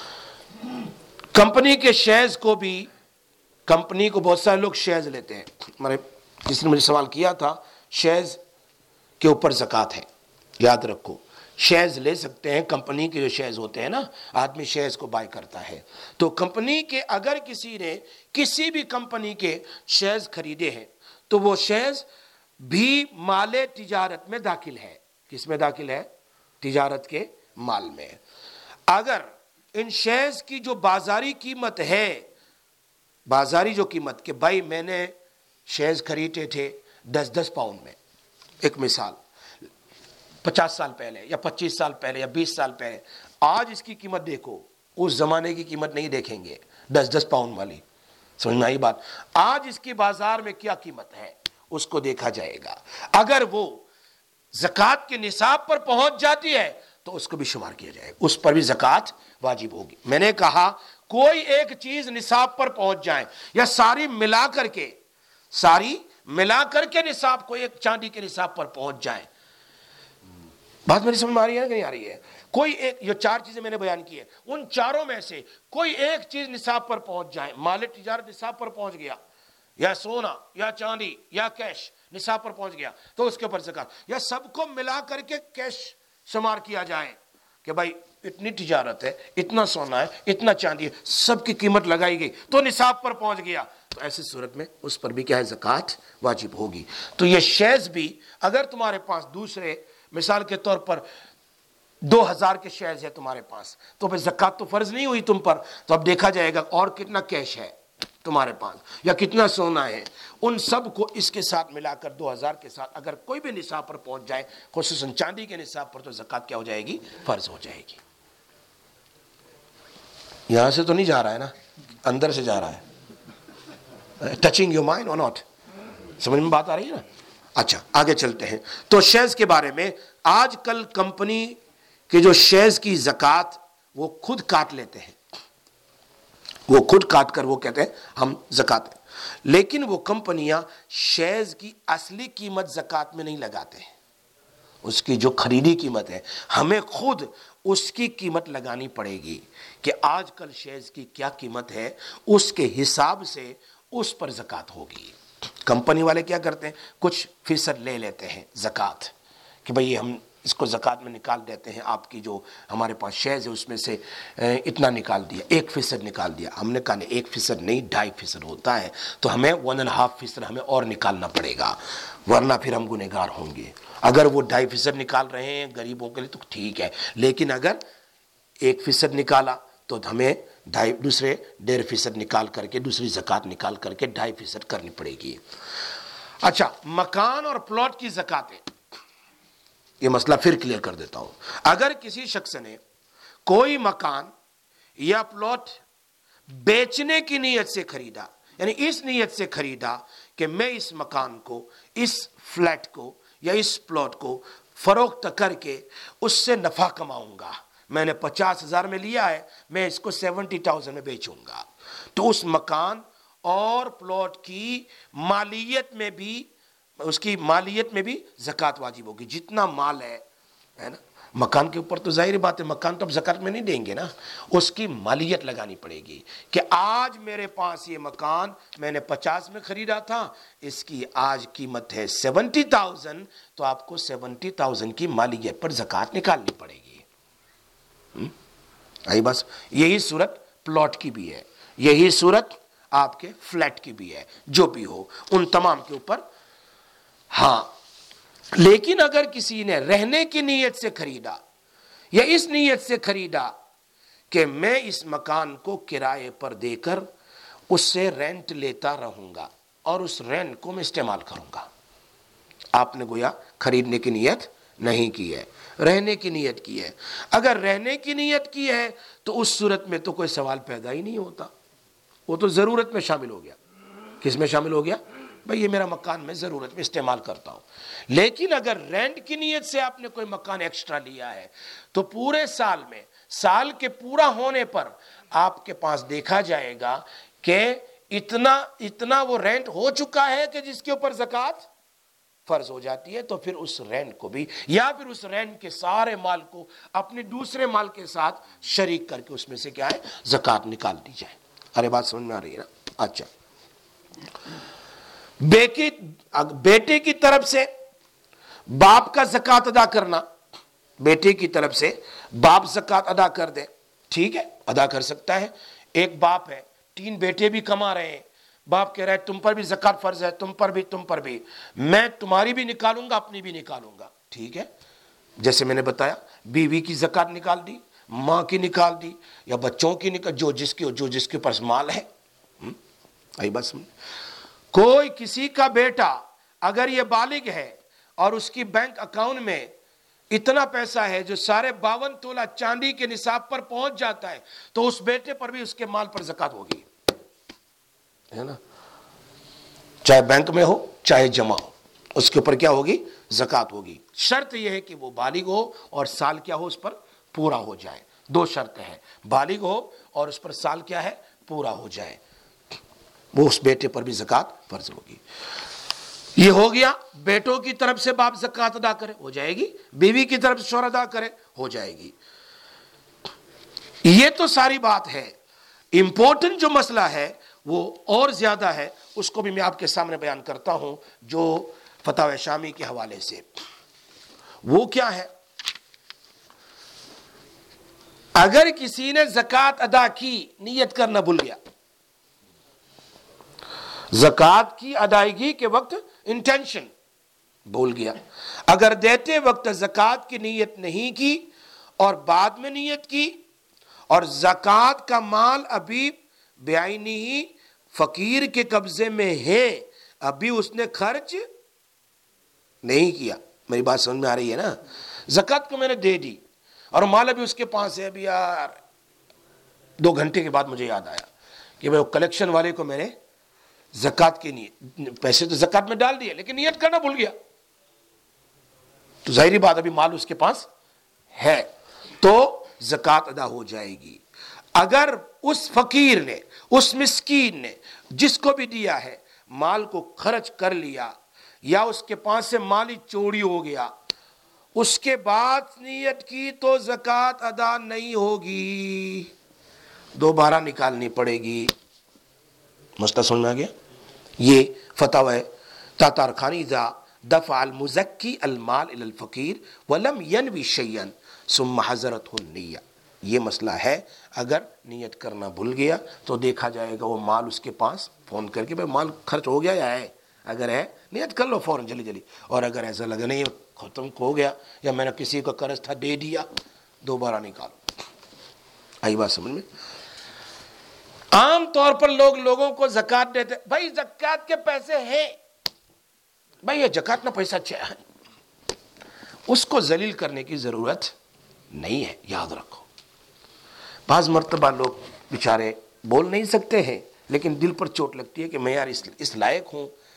Speaker 1: کمپنی کے شیئرز کو بھی, کمپنی کو بہت سارے لوگ شیئرز لیتے ہیں. ہمارے کسی نے مجھے سوال کیا تھا, شیئرز کے اوپر زکوٰۃ ہے. یاد رکھو, شیئرز لے سکتے ہیں, کمپنی کے جو شیئرز ہوتے ہیں نا, آدمی شیئرز کو بائی کرتا ہے, تو کمپنی کے اگر کسی نے کسی بھی کمپنی کے شیئرز خریدے ہیں تو وہ شیئرز بھی مال تجارت میں داخل ہے. کس میں داخل ہے؟ تجارت کے مال میں. اگر ان شیئرز کی جو بازاری قیمت ہے, بازاری جو قیمت, کہ بھائی میں نے شیئرز خریدے تھے دس دس پاؤنڈ میں, ایک مثال, پچاس سال پہلے یا پچیس سال پہلے یا بیس سال پہلے, آج اس کی قیمت دیکھو, اس زمانے کی قیمت نہیں دیکھیں گے دس دس پاؤنڈ والی. سمجھ میں آئی بات؟ آج اس کی بازار میں کیا قیمت ہے اس کو دیکھا جائے گا. اگر وہ زکوٰۃ کے نصاب پر پہنچ جاتی ہے تو اس کو بھی شمار کیا جائے گا, اس پر بھی زکوٰۃ واجب ہوگی. میں نے کہا کوئی ایک چیز نصاب پر پہنچ جائے, یا ساری ملا کر کے, ساری ملا کر کے نصاب کو, ایک چاندی کے نصاب پر پہنچ جائے. بات میری سمجھ میں آ رہی ہے کہ نہیں آ رہی ہے؟ کوئی ایک, یہ چار چیزیں میں نے بیان کی ہے, ان چاروں میں سے کوئی ایک چیز نصاب پر پہنچ جائے, مال تجارت نصاب پر پہنچ گیا, یا سونا یا چاندی یا کیش نصاب پر پہنچ گیا, تو اس کے اوپر زکوٰۃ. یا سب کو ملا کر کے کیش شمار کیا جائے کہ بھائی اتنی تجارت ہے, اتنا سونا ہے, اتنا چاندی ہے, سب کی قیمت لگائی گئی تو نصاب پر پہنچ گیا, تو ایسی صورت میں اس پر بھی کیا ہے, زکوٰۃ واجب ہوگی. تو یہ شیئرز بھی اگر تمہارے پاس دوسرے, مثال کے طور پر دو ہزار کے شیئرز ہے تمہارے پاس, تو پھر زکوٰۃ تو فرض نہیں ہوئی تم پر, تو اب دیکھا جائے گا اور کتنا کیش ہے تمہارے پاس یا کتنا سونا ہے, ان سب کو اس کے ساتھ ملا کر دو ہزار کے ساتھ اگر کوئی بھی نصاب پر پہنچ جائے, خصوصاً چاندی کے نصاب پر, تو زکوٰۃ کیا ہو جائے گی, فرض ہو جائے گی. یہاں سے تو نہیں جا رہا ہے نا, اندر سے جا رہا ہے. ٹچنگ یور مائنڈ اور ناٹ؟ سمجھ میں بات آ رہی ہے نا؟ اچھا آگے چلتے ہیں. تو شیئرز کے بارے میں, آج کل کمپنی کے جو شیئرز کی زکوٰۃ وہ خود کاٹ لیتے ہیں, وہ خود کاٹ کر وہ کہتے ہیں ہم زکوٰۃ, لیکن وہ کمپنیاں شیئرز کی اصلی قیمت زکوٰۃ میں نہیں لگاتے ہیں. اس کی جو خریدی قیمت ہے ہمیں خود اس کی قیمت لگانی پڑے گی کہ آج کل شیئرز کی کیا قیمت ہے, اس کے حساب سے اس پر زکوٰۃ ہوگی. کمپنی والے کیا کرتے ہیں, کچھ فیصد لے لیتے ہیں زکوٰۃ, کہ بھئی ہم اس کو زکوٰۃ میں نکال دیتے ہیں, آپ کی جو ہمارے پاس شیئرز ہے اس میں سے اتنا نکال دیا, ایک فیصد نکال دیا. ہم نے کہا نہیں, ایک فیصد نہیں, ڈھائی فیصد ہوتا ہے, تو ہمیں ون اینڈ ہاف فیصد ہمیں اور نکالنا پڑے گا, ورنہ پھر ہم گنہگار ہوں گے. اگر وہ ڈھائی فیصد نکال رہے ہیں غریبوں کے لیے تو ٹھیک ہے, لیکن اگر ایک فیصد نکالا تو ہمیں ڈھائی دوسرے ڈیڑھ فیصد نکال کر کے, دوسری زکوٰۃ نکال کر کے ڈھائی فیصد کرنی پڑے گی. اچھا, مکان اور پلاٹ کی زکوٰۃ, یہ مسئلہ پھر کلیئر کر دیتا ہوں. اگر کسی شخص نے کوئی مکان یا پلاٹ بیچنے کی نیت سے خریدا, یعنی اس نیت سے خریدا کہ میں اس مکان کو, اس فلیٹ کو یا اس پلاٹ کو فروخت کر کے اس سے نفع کماؤں گا, میں نے پچاس ہزار میں لیا ہے, میں اس کو سیونٹی تھاؤزینڈ میں بیچوں گا, تو اس مکان اور پلاٹ کی مالیت میں بھی, اس کی مالیت میں بھی زکوٰۃ واجب ہوگی. جتنا مال ہے ہے نا, مکان کے اوپر تو ظاہر بات ہے مکان تو اب زکوٰۃ میں نہیں دیں گے نا, اس کی مالیت لگانی پڑے گی کہ آج میرے پاس یہ مکان میں نے پچاس میں خریدا تھا, اس کی آج قیمت ہے سیونٹی تھاؤزینڈ, تو آپ کو سیونٹی تھاؤزینڈ کی مالیت پر زکوٰۃ نکالنی پڑے گی. آئی بس, یہی صورت پلاٹ کی بھی ہے, یہی صورت آپ کے فلیٹ کی بھی ہے, جو بھی ہو ان تمام کے اوپر. ہاں لیکن اگر کسی نے رہنے کی نیت سے خریدا یا اس نیت سے خریدا کہ میں اس مکان کو کرائے پر دے کر اس سے رینٹ لیتا رہوں گا اور اس رینٹ کو میں استعمال کروں گا, آپ نے گویا خریدنے کی نیت نہیں کی ہے, رہنے کی نیت کی ہے. اگر رہنے کی نیت کی ہے تو اس صورت میں تو کوئی سوال پیدا ہی نہیں ہوتا, وہ تو ضرورت میں شامل ہو گیا. کس میں شامل ہو گیا؟ بھئی یہ میرا مکان میں ضرورت میں استعمال کرتا ہوں. لیکن اگر رینٹ کی نیت سے آپ نے کوئی مکان ایکسٹرا لیا ہے تو پورے سال میں, سال کے پورا ہونے پر آپ کے پاس دیکھا جائے گا کہ اتنا اتنا وہ رینٹ ہو چکا ہے کہ جس کے اوپر زکوٰۃ فرض ہو جاتی ہے, تو پھر اس رینٹ کو بھی یا پھر اس رینٹ کے سارے مال کو اپنے دوسرے مال کے ساتھ شریک کر کے اس میں سے کیا ہے زکوٰۃ نکال دی جائے. ارے بات سمجھ میں آ رہی ہے نا؟ اچھا, بیٹے کی طرف سے باپ کا زکوٰۃ ادا کرنا, بیٹے کی طرف سے باپ زکوٰۃ ادا کر دے, ٹھیک ہے, ادا کر سکتا ہے. ایک باپ ہے, تین بیٹے بھی کما رہے ہیں, باپ کہہ رہا ہے تم پر بھی زکوٰۃ فرض ہے, تم پر بھی تم پر بھی, میں تمہاری بھی نکالوں گا اپنی بھی نکالوں گا, ٹھیک ہے. جیسے میں نے بتایا بیوی کی زکوٰۃ نکال دی, ماں کی نکال دی, یا بچوں کی نکال, جو جس کے جو جس کے پاس مال ہے. آئی بات سمجھ؟ کوئی کسی کا بیٹا اگر یہ بالغ ہے اور اس کی بینک اکاؤنٹ میں اتنا پیسہ ہے جو سارے باون تولہ چاندی کے نصاب پر پہنچ جاتا ہے, تو اس بیٹے پر بھی اس کے مال پر زکوٰۃ ہوگی, ہے نا, چاہے بینک میں ہو چاہے جمع ہو, اس کے اوپر کیا ہوگی زکوٰۃ ہوگی. شرط یہ ہے کہ وہ بالغ ہو اور سال کیا ہو اس پر پورا ہو جائے. دو شرط ہے, بالغ ہو اور اس پر سال کیا ہے پورا ہو جائے, وہ اس بیٹے پر بھی زکوٰۃ فرض ہوگی. یہ ہو گیا بیٹوں کی طرف سے باپ زکوٰۃ ادا کرے ہو جائے گی, بیوی کی طرف سے شوہر ادا کرے ہو جائے گی. یہ تو ساری بات ہے. امپورٹنٹ جو مسئلہ ہے وہ اور زیادہ ہے, اس کو بھی میں آپ کے سامنے بیان کرتا ہوں جو فتاوی شامی کے حوالے سے. وہ کیا ہے؟ اگر کسی نے زکوٰۃ ادا کی, نیت کرنا بھول گیا, زکوٰۃ کی ادائیگی کے وقت انٹینشن بھول گیا, اگر دیتے وقت زکوٰۃ کی نیت نہیں کی اور بعد میں نیت کی, اور زکوٰۃ کا مال ابھی بعینی ہی فقیر کے قبضے میں ہے, ابھی اس نے خرچ نہیں کیا. میری بات سمجھ میں آ رہی ہے نا؟ زکوٰۃ کو میں نے دے دی اور مال ابھی اس کے پاس ہے, ابھی یار دو گھنٹے کے بعد مجھے یاد آیا کہ وہ کلیکشن والے کو میں نے زکوٰۃ کے نیت, پیسے تو زکوٰۃ میں ڈال دیے لیکن نیت کرنا بھول گیا, تو ظاہری بات ابھی مال اس کے پاس ہے تو زکوٰۃ ادا ہو جائے گی. اگر اس فقیر نے, اس مسکین نے, جس کو بھی دیا ہے مال کو خرچ کر لیا یا اس کے پاس سے مالی چوری ہو گیا, اس کے بعد نیت کی تو زکوٰۃ ادا نہیں ہوگی, دوبارہ نکالنی پڑے گی. مسئلہ سمجھ میں آ گیا؟ یہ فتاوی تاتار خانی ذا دفع المزکی المال الى الفقیر ولم ینوی شیئا ثم حضرته النیہ. یہ مسئلہ ہے, اگر نیت کرنا بھول گیا تو دیکھا جائے گا وہ مال اس کے پاس, فون کر کے بھائی مال خرچ ہو گیا یا ہے, اگر ہے نیت کر لو فوراً جلدی جلدی, اور اگر ایسا لگا نہیں ختم ہو گیا یا میں نے کسی کا قرض تھا دے دیا, دوبارہ نکالو. آئی بات سمجھ میں؟ عام طور پر لوگ لوگوں کو زکوٰۃ دیتے, بھائی زکوٰۃ کے پیسے ہیں, بھائی یہ زکوٰۃ میں پیسہ اچھا ہے, اس کو ذلیل کرنے کی ضرورت نہیں ہے. یاد رکھو بعض مرتبہ لوگ بیچارے بول نہیں سکتے ہیں لیکن دل پر چوٹ لگتی ہے کہ میں یار اس, اس لائق ہوں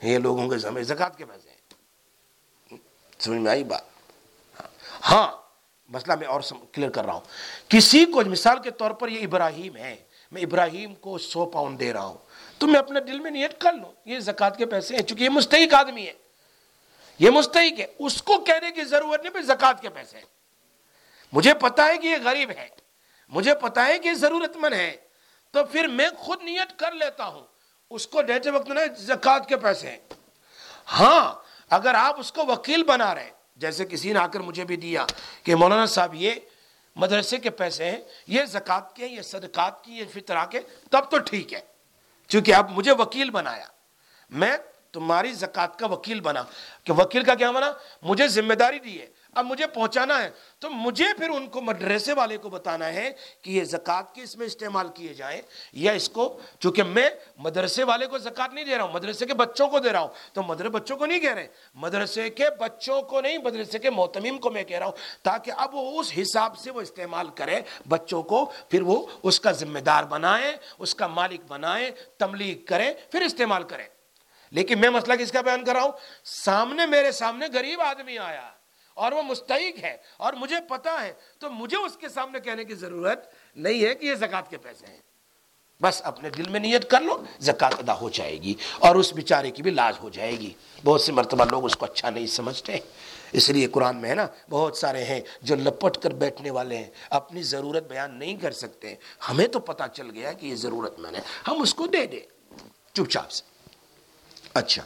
Speaker 1: یہ لوگوں کے سامنے زکوٰۃ کے پیسے ہیں. سمجھ میں آئی بات؟ ہاں مسئلہ میں اور کلیئر کر رہا ہوں. کسی کو مثال کے طور پر یہ ابراہیم ہے، میں ابراہیم کو سو پاؤنڈ دے رہا ہوں، تو میں اپنے دل میں نیت کر لوں یہ زکوٰۃ کے پیسے ہیں، چونکہ یہ مستحق آدمی ہے، یہ مستحق ہے. اس کو کہنے کی ضرورت نہیں بھائی زکوٰۃ کے پیسے ہیں. مجھے پتا ہے کہ یہ غریب ہے، مجھے پتا ہے کہ یہ ضرورت مند ہے، تو پھر میں خود نیت کر لیتا ہوں اس کو دیتے وقت نا زکوٰۃ کے پیسے ہیں. ہاں اگر آپ اس کو وکیل بنا رہے ہیں، جیسے کسی نے آ کر مجھے بھی دیا کہ مولانا صاحب یہ مدرسے کے پیسے ہیں، یہ زکوٰۃ کے، یہ صدقات کی، یہ فطرہ کے، تب تو ٹھیک ہے، چونکہ آپ مجھے وکیل بنایا، میں تمہاری زکوٰۃ کا وکیل بنا. کہ وکیل کا کیا مانا؟ مجھے ذمہ داری دی ہے، اب مجھے پہنچانا ہے، تو مجھے پھر ان کو مدرسے والے کو بتانا ہے کہ یہ زکوٰۃ کے اس میں استعمال کیے جائیں، یا اس کو، چونکہ میں مدرسے والے کو زکوٰۃ نہیں دے رہا ہوں، مدرسے کے بچوں کو دے رہا ہوں، تو مدرسے بچوں کو نہیں کہہ رہے، مدرسے کے بچوں کو نہیں، مدرسے کے محتمم کو میں کہہ رہا ہوں، تاکہ اب وہ اس حساب سے وہ استعمال کرے بچوں کو، پھر وہ اس کا ذمہ دار بنائے، اس کا مالک بنائے، تملیغ کرے، پھر استعمال کرے. لیکن میں مسئلہ کس کا بیان کر رہا ہوں؟ سامنے میرے سامنے غریب آدمی آیا اور وہ مستحق ہے اور مجھے پتا ہے، تو مجھے اس کے سامنے کہنے کی ضرورت نہیں ہے کہ یہ زکوٰۃ کے پیسے ہیں. بس اپنے دل میں نیت کر لو، زکوٰۃ ادا ہو جائے گی اور اس بیچارے کی بھی لاج ہو جائے گی. بہت سی مرتبہ لوگ اس کو اچھا نہیں سمجھتے، اس لیے قرآن میں ہے نا بہت سارے ہیں جو لپٹ کر بیٹھنے والے ہیں، اپنی ضرورت بیان نہیں کر سکتے. ہمیں تو پتا چل گیا کہ یہ ضرورت میں نے، ہم اس کو دے دیں چپ چاپ سے. اچھا،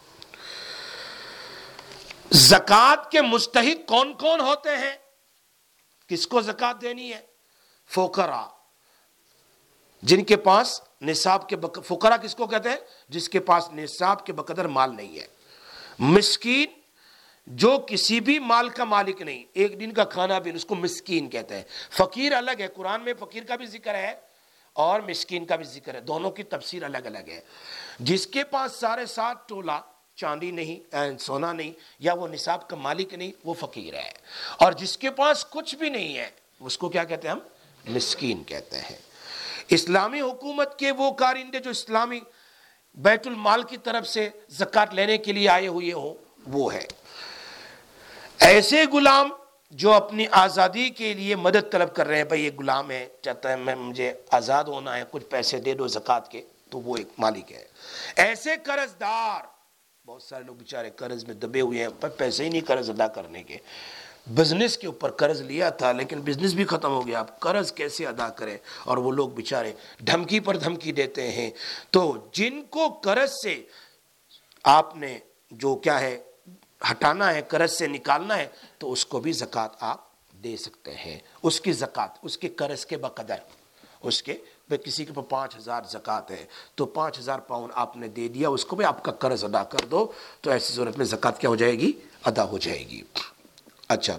Speaker 1: زکوٰۃ کے مستحق کون کون ہوتے ہیں؟ کس کو زکوٰۃ دینی ہے؟ فقراء، جن کے پاس نصاب کے بق... فقراء کس کو کہتے ہیں؟ جس کے پاس نصاب کے بقدر مال نہیں ہے. مسکین، جو کسی بھی مال کا مالک نہیں، ایک دن کا کھانا بھی، اس کو مسکین کہتے ہیں. فقیر الگ ہے، قرآن میں فقیر کا بھی ذکر ہے اور مسکین کا بھی ذکر ہے، دونوں کی تفسیر الگ الگ ہے. جس کے پاس سارے سات تولہ چاندی نہیں، سونا نہیں، یا وہ نصاب کا مالک نہیں، وہ فقیر ہے. اور جس کے پاس کچھ بھی نہیں ہے اس کو کیا کہتے ہیں؟ ہم مسکین کہتے ہیں. اسلامی حکومت کے وہ کارندے جو اسلامی بیت المال کی طرف سے زکوٰۃ لینے کے لیے آئے ہوئے ہوں، وہ ہے. ایسے غلام جو اپنی آزادی کے لیے مدد طلب کر رہے ہیں، بھائی یہ غلام ہے، چاہتا ہے میں مجھے آزاد ہونا ہے، کچھ پیسے دے دو زکوٰۃ کے، تو وہ ایک مالک ہے. ایسے قرض دار، بہت سارے لوگ بیچارے قرض میں دبے ہوئے ہیں، پر پیسے ہی نہیں قرض ادا کرنے کے. بزنس کے اوپر قرض لیا تھا لیکن بزنس بھی ختم ہو گیا، اب قرض کیسے ادا کریں؟ اور وہ لوگ بیچارے دھمکی پر دھمکی دیتے ہیں. تو جن کو قرض سے آپ نے جو کیا ہے ہٹانا ہے، قرض سے نکالنا ہے، تو اس کو بھی زکوٰۃ آپ دے سکتے ہیں. اس کی زکوٰۃ اس کے قرض کے بقدر، اس کے کسی کے پاس پانچ ہزار زکوٰۃ ہے تو پانچ ہزار پاؤنڈ آپ نے دے دیا اس کو، بھی آپ کا قرض ادا کر دو، تو ایسی صورت میں زکوٰۃ کیا ہو جائے گی؟ ادا ہو جائے گی. اچھا،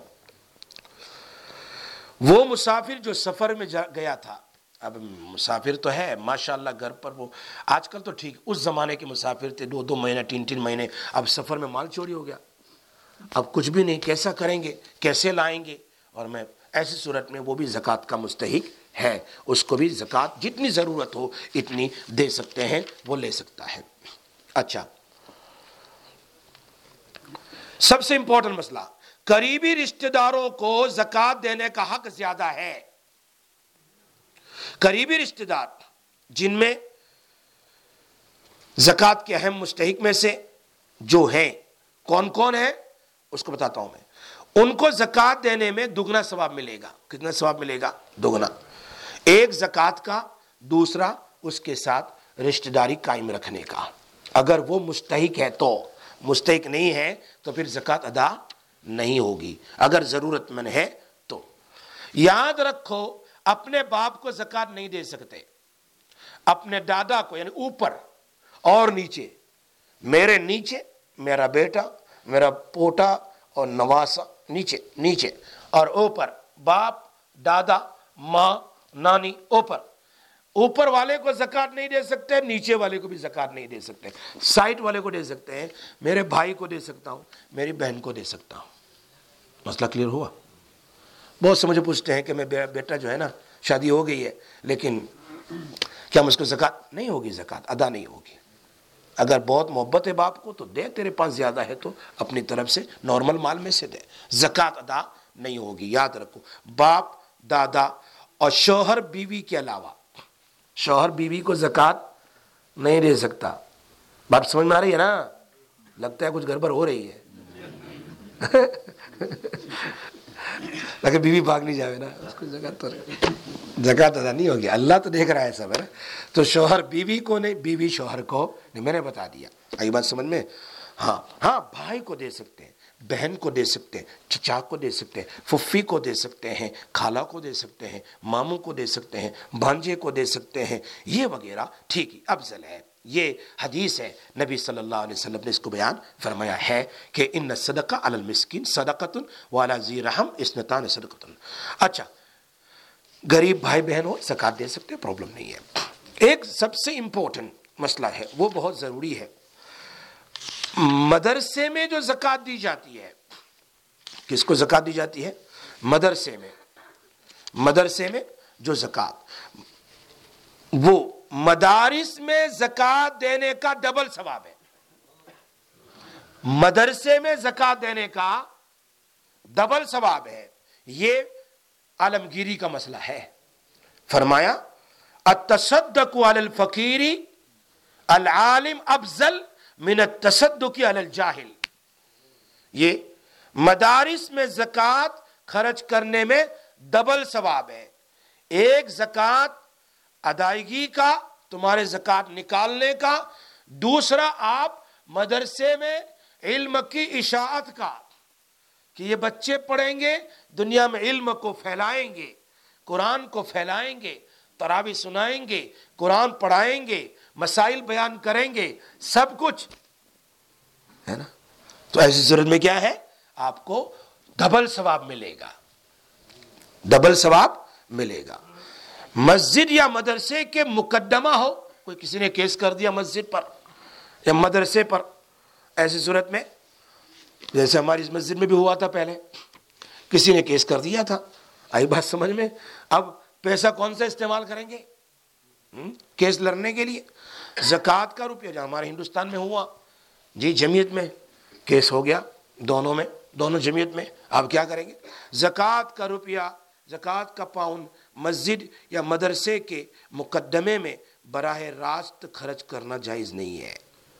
Speaker 1: وہ مسافر جو سفر میں گیا تھا، اب مسافر تو ہے ماشاءاللہ گھر پر، وہ آج کل تو ٹھیک، اس زمانے کے مسافر تھے دو دو مہینے تین تین مہینے، اب سفر میں مال چوری ہو گیا، اب کچھ بھی نہیں، کیسا کریں گے، کیسے لائیں گے؟ اور میں ایسی صورت میں وہ بھی زکوٰۃ کا مستحق ہے، اس کو بھی زکوٰۃ جتنی ضرورت ہو اتنی دے سکتے ہیں، وہ لے سکتا ہے. اچھا، سب سے امپورٹنٹ مسئلہ، قریبی رشتہ داروں کو زکوٰۃ دینے کا حق زیادہ ہے. قریبی رشتہ دار جن میں زکوٰۃ کے اہم مستحق میں سے جو ہیں، کون کون ہیں اس کو بتاتا ہوں میں. ان کو زکوٰۃ دینے میں دگنا ثواب ملے گا. کتنا ثواب ملے گا؟ دگنا. ایک زکوٰۃ کا، دوسرا اس کے ساتھ رشتہ داری قائم رکھنے کا. اگر وہ مستحق ہے تو، مستحق نہیں ہے تو پھر زکوٰۃ ادا نہیں ہوگی. اگر ضرورت مند ہے تو. یاد رکھو، اپنے باپ کو زکوٰۃ نہیں دے سکتے، اپنے دادا کو، یعنی اوپر اور نیچے، میرے نیچے میرا بیٹا، میرا پوتا اور نواسا، نیچے نیچے، اور اوپر باپ، دادا، ماں، نانی، اوپر اوپر والے کو زکوٰۃ نہیں دے سکتے، نیچے والے کو بھی زکوٰۃ نہیں دے سکتے. سائٹ والے کو دے سکتے ہیں، میرے بھائی کو دے سکتا ہوں، میری بہن کو دے سکتا ہوں. مسئلہ کلیئر ہوا؟ بہت سے مجھے پوچھتے ہیں کہ میں بیٹا جو ہے نا شادی ہو گئی ہے لیکن کیا مجھ کو زکوٰۃ نہیں ہوگی؟ زکوٰۃ ادا نہیں ہوگی. اگر بہت محبت ہے باپ کو تو دے، تیرے پاس زیادہ ہے تو اپنی طرف سے نارمل مال میں سے دے، زکوٰۃ ادا نہیں ہوگی۔ یاد رکھو، باپ، دادا اور شوہر بیوی کے علاوہ، شوہر بیوی کو زکوٰۃ نہیں دے سکتا۔ بات سمجھ میں آ رہی ہے نا؟ لگتا ہے کچھ گڑبڑ ہو رہی ہے لیکن بیوی بھاگ نہیں جاوے نا، اس کو زکوٰۃ تو زکوٰۃ ادا نہیں ہوگی، اللہ تو دیکھ رہا ہے سب ہے نا۔ تو شوہر بیوی کو نہیں، بیوی شوہر کو نہیں، میں نے بتا دیا، آئی بات سمجھ میں؟ ہاں ہاں، بھائی کو دے سکتے ہیں، بہن کو دے سکتے ہیں، چچا کو دے سکتے ہیں، پھوپھی کو دے سکتے ہیں، خالہ کو دے سکتے ہیں، ماموں کو دے سکتے ہیں، بھانجے کو دے سکتے ہیں، یہ وغیرہ ٹھیک ہی افضل ہے۔ یہ حدیث ہے، نبی صلی اللہ علیہ وسلم نے اس کو بیان فرمایا ہے کہ ان الصدقہ علی المسکین صدقۃ وعلی ذی رحم اثنتان صدقۃ۔ اچھا، غریب بھائی بہن ہو زکوٰۃ دے سکتے ہیں، پرابلم نہیں ہے۔ ایک سب سے امپورٹنٹ مسئلہ ہے، وہ بہت ضروری ہے، مدرسے میں جو زکوٰۃ دی جاتی ہے، کس کو زکوٰۃ دی جاتی ہے؟ مدرسے میں، مدرسے میں جو زکوٰۃ، وہ مدارس میں زکوٰۃ دینے کا ڈبل ثواب ہے۔ مدرسے میں زکوٰۃ دینے کا ڈبل ثواب ہے، یہ عالمگیری کا مسئلہ ہے۔ فرمایا التصدق علی الفقیر العالم افضل من التصدق علی الجاہل۔ یہ مدارس میں زکوٰۃ خرچ کرنے میں ڈبل ثواب ہے، ایک زکوٰۃ ادائیگی کا، تمہارے زکوٰۃ نکالنے کا، دوسرا آپ مدرسے میں علم کی اشاعت کا، کہ یہ بچے پڑھیں گے، دنیا میں علم کو پھیلائیں گے، قرآن کو پھیلائیں گے، تراویح سنائیں گے، قرآن پڑھائیں گے، مسائل بیان کریں گے، سب کچھ ہے نا۔ تو ایسی صورت میں کیا ہے، آپ کو ڈبل ثواب ملے گا، ڈبل ثواب ملے گا۔ مسجد یا مدرسے کے مقدمہ ہو، کوئی کسی نے کیس کر دیا مسجد پر یا مدرسے پر، ایسی صورت میں جیسے ہماری اس مسجد میں بھی ہوا تھا، پہلے کسی نے کیس کر دیا تھا، آئی بات سمجھ میں؟ اب پیسہ کون سا استعمال کریں گے کیس لڑنے کے لیے؟ زکوٰۃ کا روپیہ جو ہمارے ہندوستان میں ہوا جی، جمعیت میں کیس ہو گیا، دونوں میں، دونوں جمعیت میں، آپ کیا کریں گے؟ زکوٰۃ کا روپیہ، زکوٰۃ کا پاؤنڈ مسجد یا مدرسے کے مقدمے میں براہ راست خرچ کرنا جائز نہیں ہے۔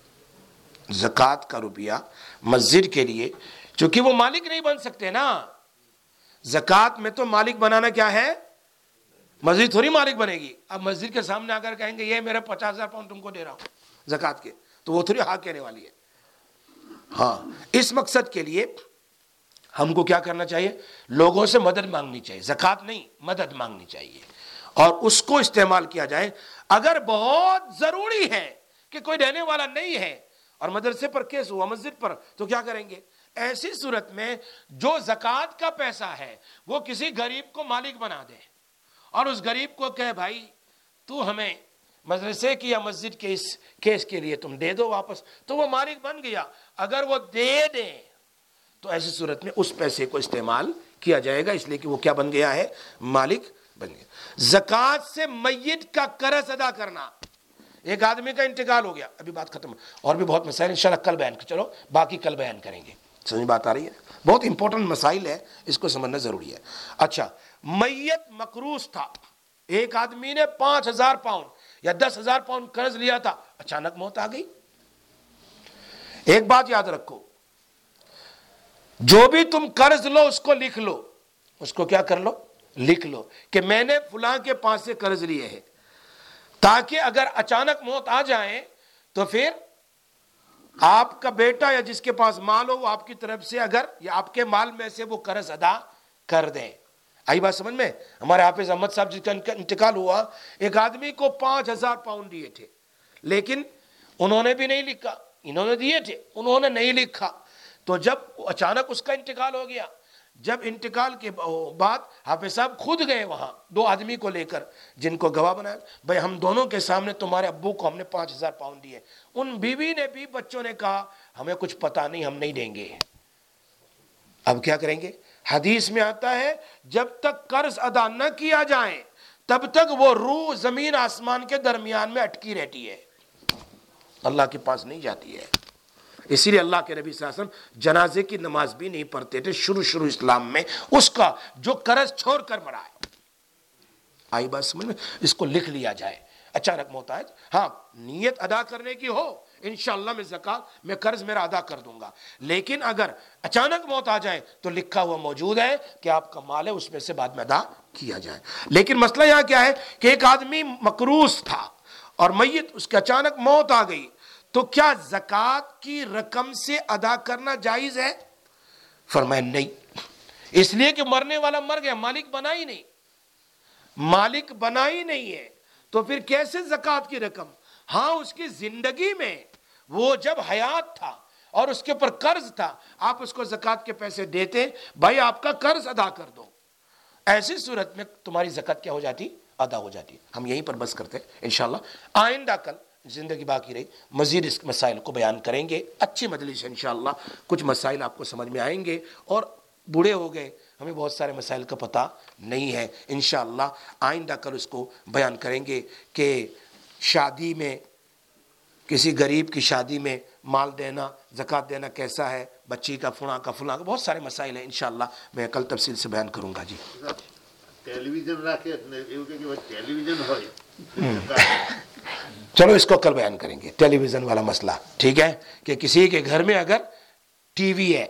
Speaker 1: زکوٰۃ کا روپیہ مسجد کے لیے، چونکہ وہ مالک نہیں بن سکتے نا، زکوٰۃ میں تو مالک بنانا کیا ہے، مسجد تھوڑی مالک بنے گی۔ اب مسجد کے سامنے آ کر کہیں گے یہ میرا پچاس ہزار پاؤنڈ تم کو دے رہا ہوں زکوٰۃ کے، تو وہ تھوڑی ہاں کہنے والی ہے۔ ہاں، اس مقصد کے لیے ہم کو کیا کرنا چاہیے، لوگوں سے مدد مانگنی چاہیے، زکوٰۃ نہیں، مدد مانگنی چاہیے، اور اس کو استعمال کیا جائے۔ اگر بہت ضروری ہے کہ کوئی دینے والا نہیں ہے اور مدرسے پر کیس ہوا، مسجد پر، تو کیا کریں گے؟ ایسی صورت میں جو زکوٰۃ کا پیسہ ہے وہ کسی غریب کو مالک بنا دے، اور اس غریب کو کہے بھائی تو ہمیں مدرسے کی یا مسجد کے اس کیس کے لیے تم دے دو واپس، تو وہ مالک بن گیا۔ اگر وہ دے دیں تو ایسی صورت میں اس پیسے کو استعمال کیا جائے گا، اس لیے کہ وہ کیا بن گیا ہے، مالک بن گیا۔ زکوٰۃ سے میت کا قرض ادا کرنا، ایک آدمی کا انتقال ہو گیا، ابھی بات ختم، اور بھی بہت مسائل انشاءاللہ کل بیان کریں، چلو باقی کل بیان کریں گے، سمجھ بات آ رہی ہے؟ بہت امپورٹنٹ مسائل ہے، اس کو سمجھنا ضروری ہے۔ اچھا، میت مقروض تھا، ایک آدمی نے پانچ ہزار پاؤنڈ یا دس ہزار پاؤنڈ قرض لیا تھا، اچانک موت آ گئی۔ ایک بات یاد رکھو، جو بھی تم قرض لو اس کو لکھ لو، اس کو کیا کر لو، لکھ لو کہ میں نے فلاں کے پاس سے قرض لیے ہیں، تاکہ اگر اچانک موت آ جائے تو پھر آپ کا بیٹا یا جس کے پاس مال ہو وہ آپ کی طرف سے اگر یا آپ کے مال میں سے وہ قرض ادا کر دیں۔ آئی بات سمجھ میں؟ ہمارے حافظ احمد صاحب جس کا انتقال ہوا، ایک آدمی کو پانچ ہزار پاؤنڈ دیے تھے، لیکن انہوں نے بھی نہیں لکھا، انہوں نے دیے تھے، انہوں نے نہیں لکھا، تو جب اچانک اس کا انتقال ہو گیا، جب انتقال کے بعد حافظ صاحب خود گئے وہاں دو آدمی کو لے کر جن کو گواہ بنایا، بھائی ہم دونوں کے سامنے تمہارے ابو کو ہم نے پانچ ہزار پاؤنڈ دیے، ان بیوی نے بھی بچوں نے کہا ہمیں کچھ پتا نہیں، ہم نہیں دیں گے۔ اب کیا کریں گے؟ حدیث میں آتا ہے جب تک قرض ادا نہ کیا جائے تب تک وہ روح زمین آسمان کے درمیان میں اٹکی رہتی ہے۔ اللہ کے پاس نہیں جاتی ہے۔ اسی لیے اللہ کے نبی صلی اللہ علیہ وسلم جنازے کی نماز بھی نہیں پڑھتے تھے شروع شروع اسلام میں، اس کا جو قرض چھوڑ کر مرا ہے۔ آئی بات سمجھ میں؟ اس کو لکھ لیا جائے۔ اچانک موت آئے، ہاں نیت ادا کرنے کی ہو، انشاءاللہ میں زکوٰۃ میں قرض میرا ادا کر دوں گا، لیکن اگر اچانک موت آ جائے تو لکھا ہوا موجود ہے کہ آپ کا مال ہے، اس میں سے بعد میں ادا کیا جائے۔ لیکن مسئلہ یہاں کیا ہے کہ ایک آدمی مقروض تھا اور میت اس کے اچانک موت آ گئی، تو کیا زکوٰۃ کی رقم سے ادا کرنا جائز ہے؟ فرمایا نہیں، اس لیے کہ مرنے والا مر گیا، مالک بنا ہی نہیں، مالک بنا ہی نہیں ہے، تو پھر کیسے زکوٰۃ کی رقم؟ ہاں اس کی زندگی میں وہ جب حیات تھا اور اس کے پر قرض تھا، آپ اس کو زکوٰۃ کے پیسے دیتے، بھائی آپ کا قرض ادا کر دو، ایسی صورت میں تمہاری زکوٰۃ کیا ہو جاتی؟ ادا ہو جاتی۔ ہم یہیں پر بس کرتے ہیں، انشاءاللہ آئندہ کل زندگی باقی رہی مزید اس مسائل کو بیان کریں گے، اچھی مجلس ہے انشاءاللہ، کچھ مسائل آپ کو سمجھ میں آئیں گے، اور بوڑھے ہو گئے ہمیں بہت سارے مسائل کا پتہ نہیں ہے، انشاءاللہ آئندہ کل اس کو بیان کریں گے کہ شادی میں، کسی غریب کی شادی میں مال دینا، زکوٰۃ دینا کیسا ہے، بچی کا فلاں کا فلاں کا، بہت سارے مسائل ہیں، انشاءاللہ میں کل تفصیل سے بیان کروں گا۔ جی
Speaker 2: ٹیلی ویژن رکھے ٹیلی ویژن ہوئے،
Speaker 1: چلو اس کو کل بیان کریں گے، ٹیلی ویژن والا مسئلہ، ٹھیک ہے، کہ کسی کے گھر میں اگر ٹی وی ہے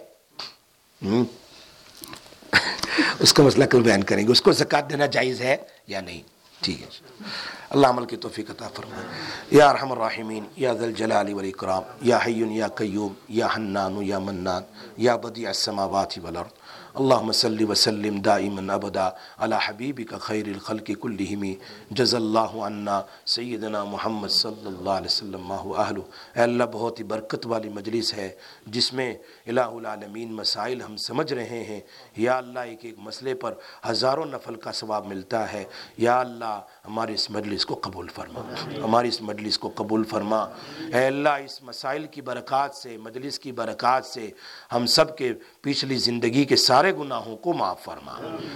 Speaker 1: اس کا مسئلہ کل بیان کریں گے، اس کو زکوٰۃ دینا جائز ہے یا نہیں، ٹھیک ہے۔ اللہ عمل کی توفیق عطا فرمائے۔ یا ارحم الراحمین، یا ذا الجلال والاکرام، یا حی یا قیوم، یا حنان یا منان، یا بدیع السماوات والارض، اللہم صلی وسلم دائما ابدا علی حبیبک خیر الخلق کلہم، جز اللہ عنا سیدنا محمد صلی اللہ علیہ وسلم ما هو اہلہ۔ اے اللہ بہت ہی برکت والی مجلس ہے جس میں الہ العالمین مسائل ہم سمجھ رہے ہیں، یا اللہ ایک ایک مسئلے پر ہزاروں نفل کا ثواب ملتا ہے، یا اللہ ہماری اس مجلس کو قبول فرما، ہماری اس مجلس کو قبول فرما۔ اے اللہ اس مسائل کی برکات سے، مجلس کی برکات سے ہم سب کے پچھلی زندگی کے سارے گناہوں کو معاف فرما،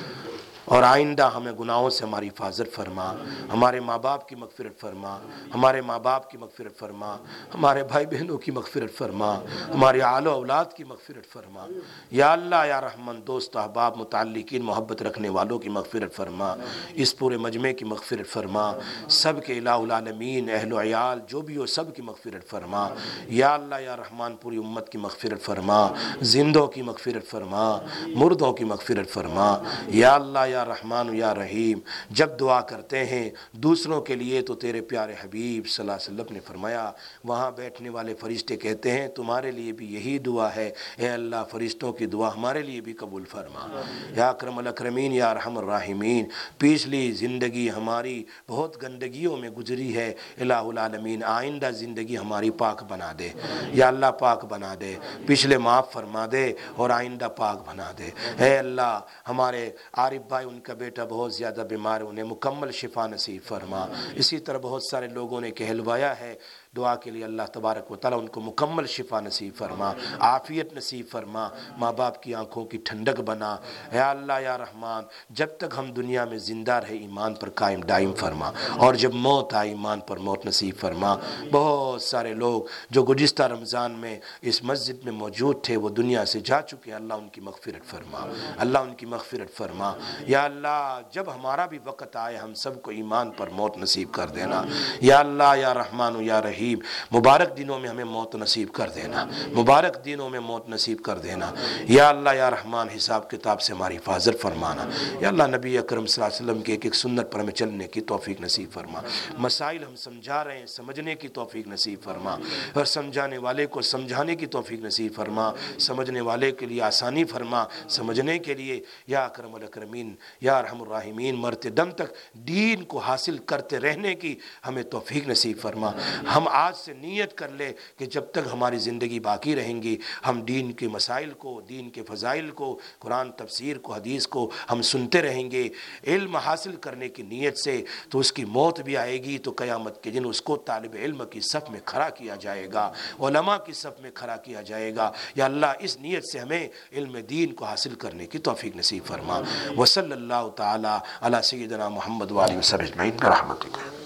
Speaker 1: اور آئندہ ہمیں گناہوں سے ہماری حفاظت فرما، ہمارے ماں باپ کی مغفرت فرما، ہمارے ماں باپ کی مغفرت فرما، ہمارے بھائی بہنوں کی مغفرت فرما، ہمارے آل و اولاد کی مغفرت فرما، یا اللہ یا رحمان دوست احباب متعلقین محبت رکھنے والوں کی مغفرت فرما، اس پورے مجمع کی مغفرت فرما، سب کے الہ العالمین اہل و عیال جو بھی ہو سب کی مغفرت فرما، یا اللہ یا رحمان پوری امت کی مغفرت فرما، زندوں کی مغفرت فرما، مردوں کی مغفرت فرما، یا اللہ یا رحمان یا رحیم جب دعا کرتے ہیں دوسروں کے لیے تو تیرے پیارے حبیب صلی اللہ علیہ وسلم نے فرمایا وہاں بیٹھنے والے فرشتے کہتے ہیں تمہارے لیے بھی یہی دعا ہے، اے اللہ فرشتوں کی دعا ہمارے لیے بھی قبول فرما، یا اکرم الاکرمین یا ارحم الراحمین۔ پچھلی زندگی ہماری بہت گندگیوں میں گزری ہے، الہ العالمین آئندہ زندگی ہماری پاک بنا دے، یا اللہ پاک بنا دے، پچھلے معاف فرما دے اور آئندہ پاک بنا دے۔ اے اللہ ہمارے عارف بھائی ان کا بیٹا بہت زیادہ بیمار ہے، انہیں مکمل شفا نصیب فرما، اسی طرح بہت سارے لوگوں نے کہلوایا ہے دعا کے لیے، اللہ تبارک و تعالیٰ ان کو مکمل شفا نصیب فرما، عافیت نصیب فرما، ماں باپ کی آنکھوں کی ٹھنڈک بنا، یا اللہ یا رحمان جب تک ہم دنیا میں زندہ رہے ایمان پر قائم دائم فرما، اور جب موت آئے ایمان پر موت نصیب فرما۔ بہت سارے لوگ جو گزشتہ رمضان میں اس مسجد میں موجود تھے وہ دنیا سے جا چکے ہیں، اللہ ان کی مغفرت فرما، اللہ ان کی مغفرت فرما، یا اللہ جب ہمارا بھی وقت آئے ہم سب کو ایمان پر موت نصیب کر دینا، یا اللہ یا رحمان یا رحیم مبارک دنوں میں ہمیں موت نصیب کر دینا، مبارک دنوں میں موت نصیب کر دینا، یا اللہ یا رحمان حساب کتاب سے ہماری حفاظت فرمانا، یا اللہ نبی اکرم صلی اللہ علیہ وسلم کے ایک ایک سنت پر ہمیں چلنے کی توفیق نصیب فرما، مسائل ہم سمجھا رہے ہیں سمجھنے کی توفیق نصیب فرما، اور سمجھانے والے کو سمجھانے کی توفیق نصیب فرما، سمجھنے والے کے لیے آسانی فرما سمجھنے کے لیے، یا اکرم الاکرمین یا ارحم الراحمین مرتے دم تک دین کو حاصل کرتے رہنے کی ہمیں توفیق نصیب فرما۔ ہم آج سے نیت کر لے کہ جب تک ہماری زندگی باقی رہیں گی ہم دین کے مسائل کو، دین کے فضائل کو، قرآن تفسیر کو، حدیث کو ہم سنتے رہیں گے علم حاصل کرنے کی نیت سے، تو اس کی موت بھی آئے گی تو قیامت کے دن اس کو طالب علم کی صف میں کھڑا کیا جائے گا، علماء کی صف میں کھڑا کیا جائے گا، یا اللہ اس نیت سے ہمیں علم دین کو حاصل کرنے کی توفیق نصیب فرما۔ وصلی اللہ تعالی علی سیدنا محمد وآلہ وصحبہ اجمعین برحمتک۔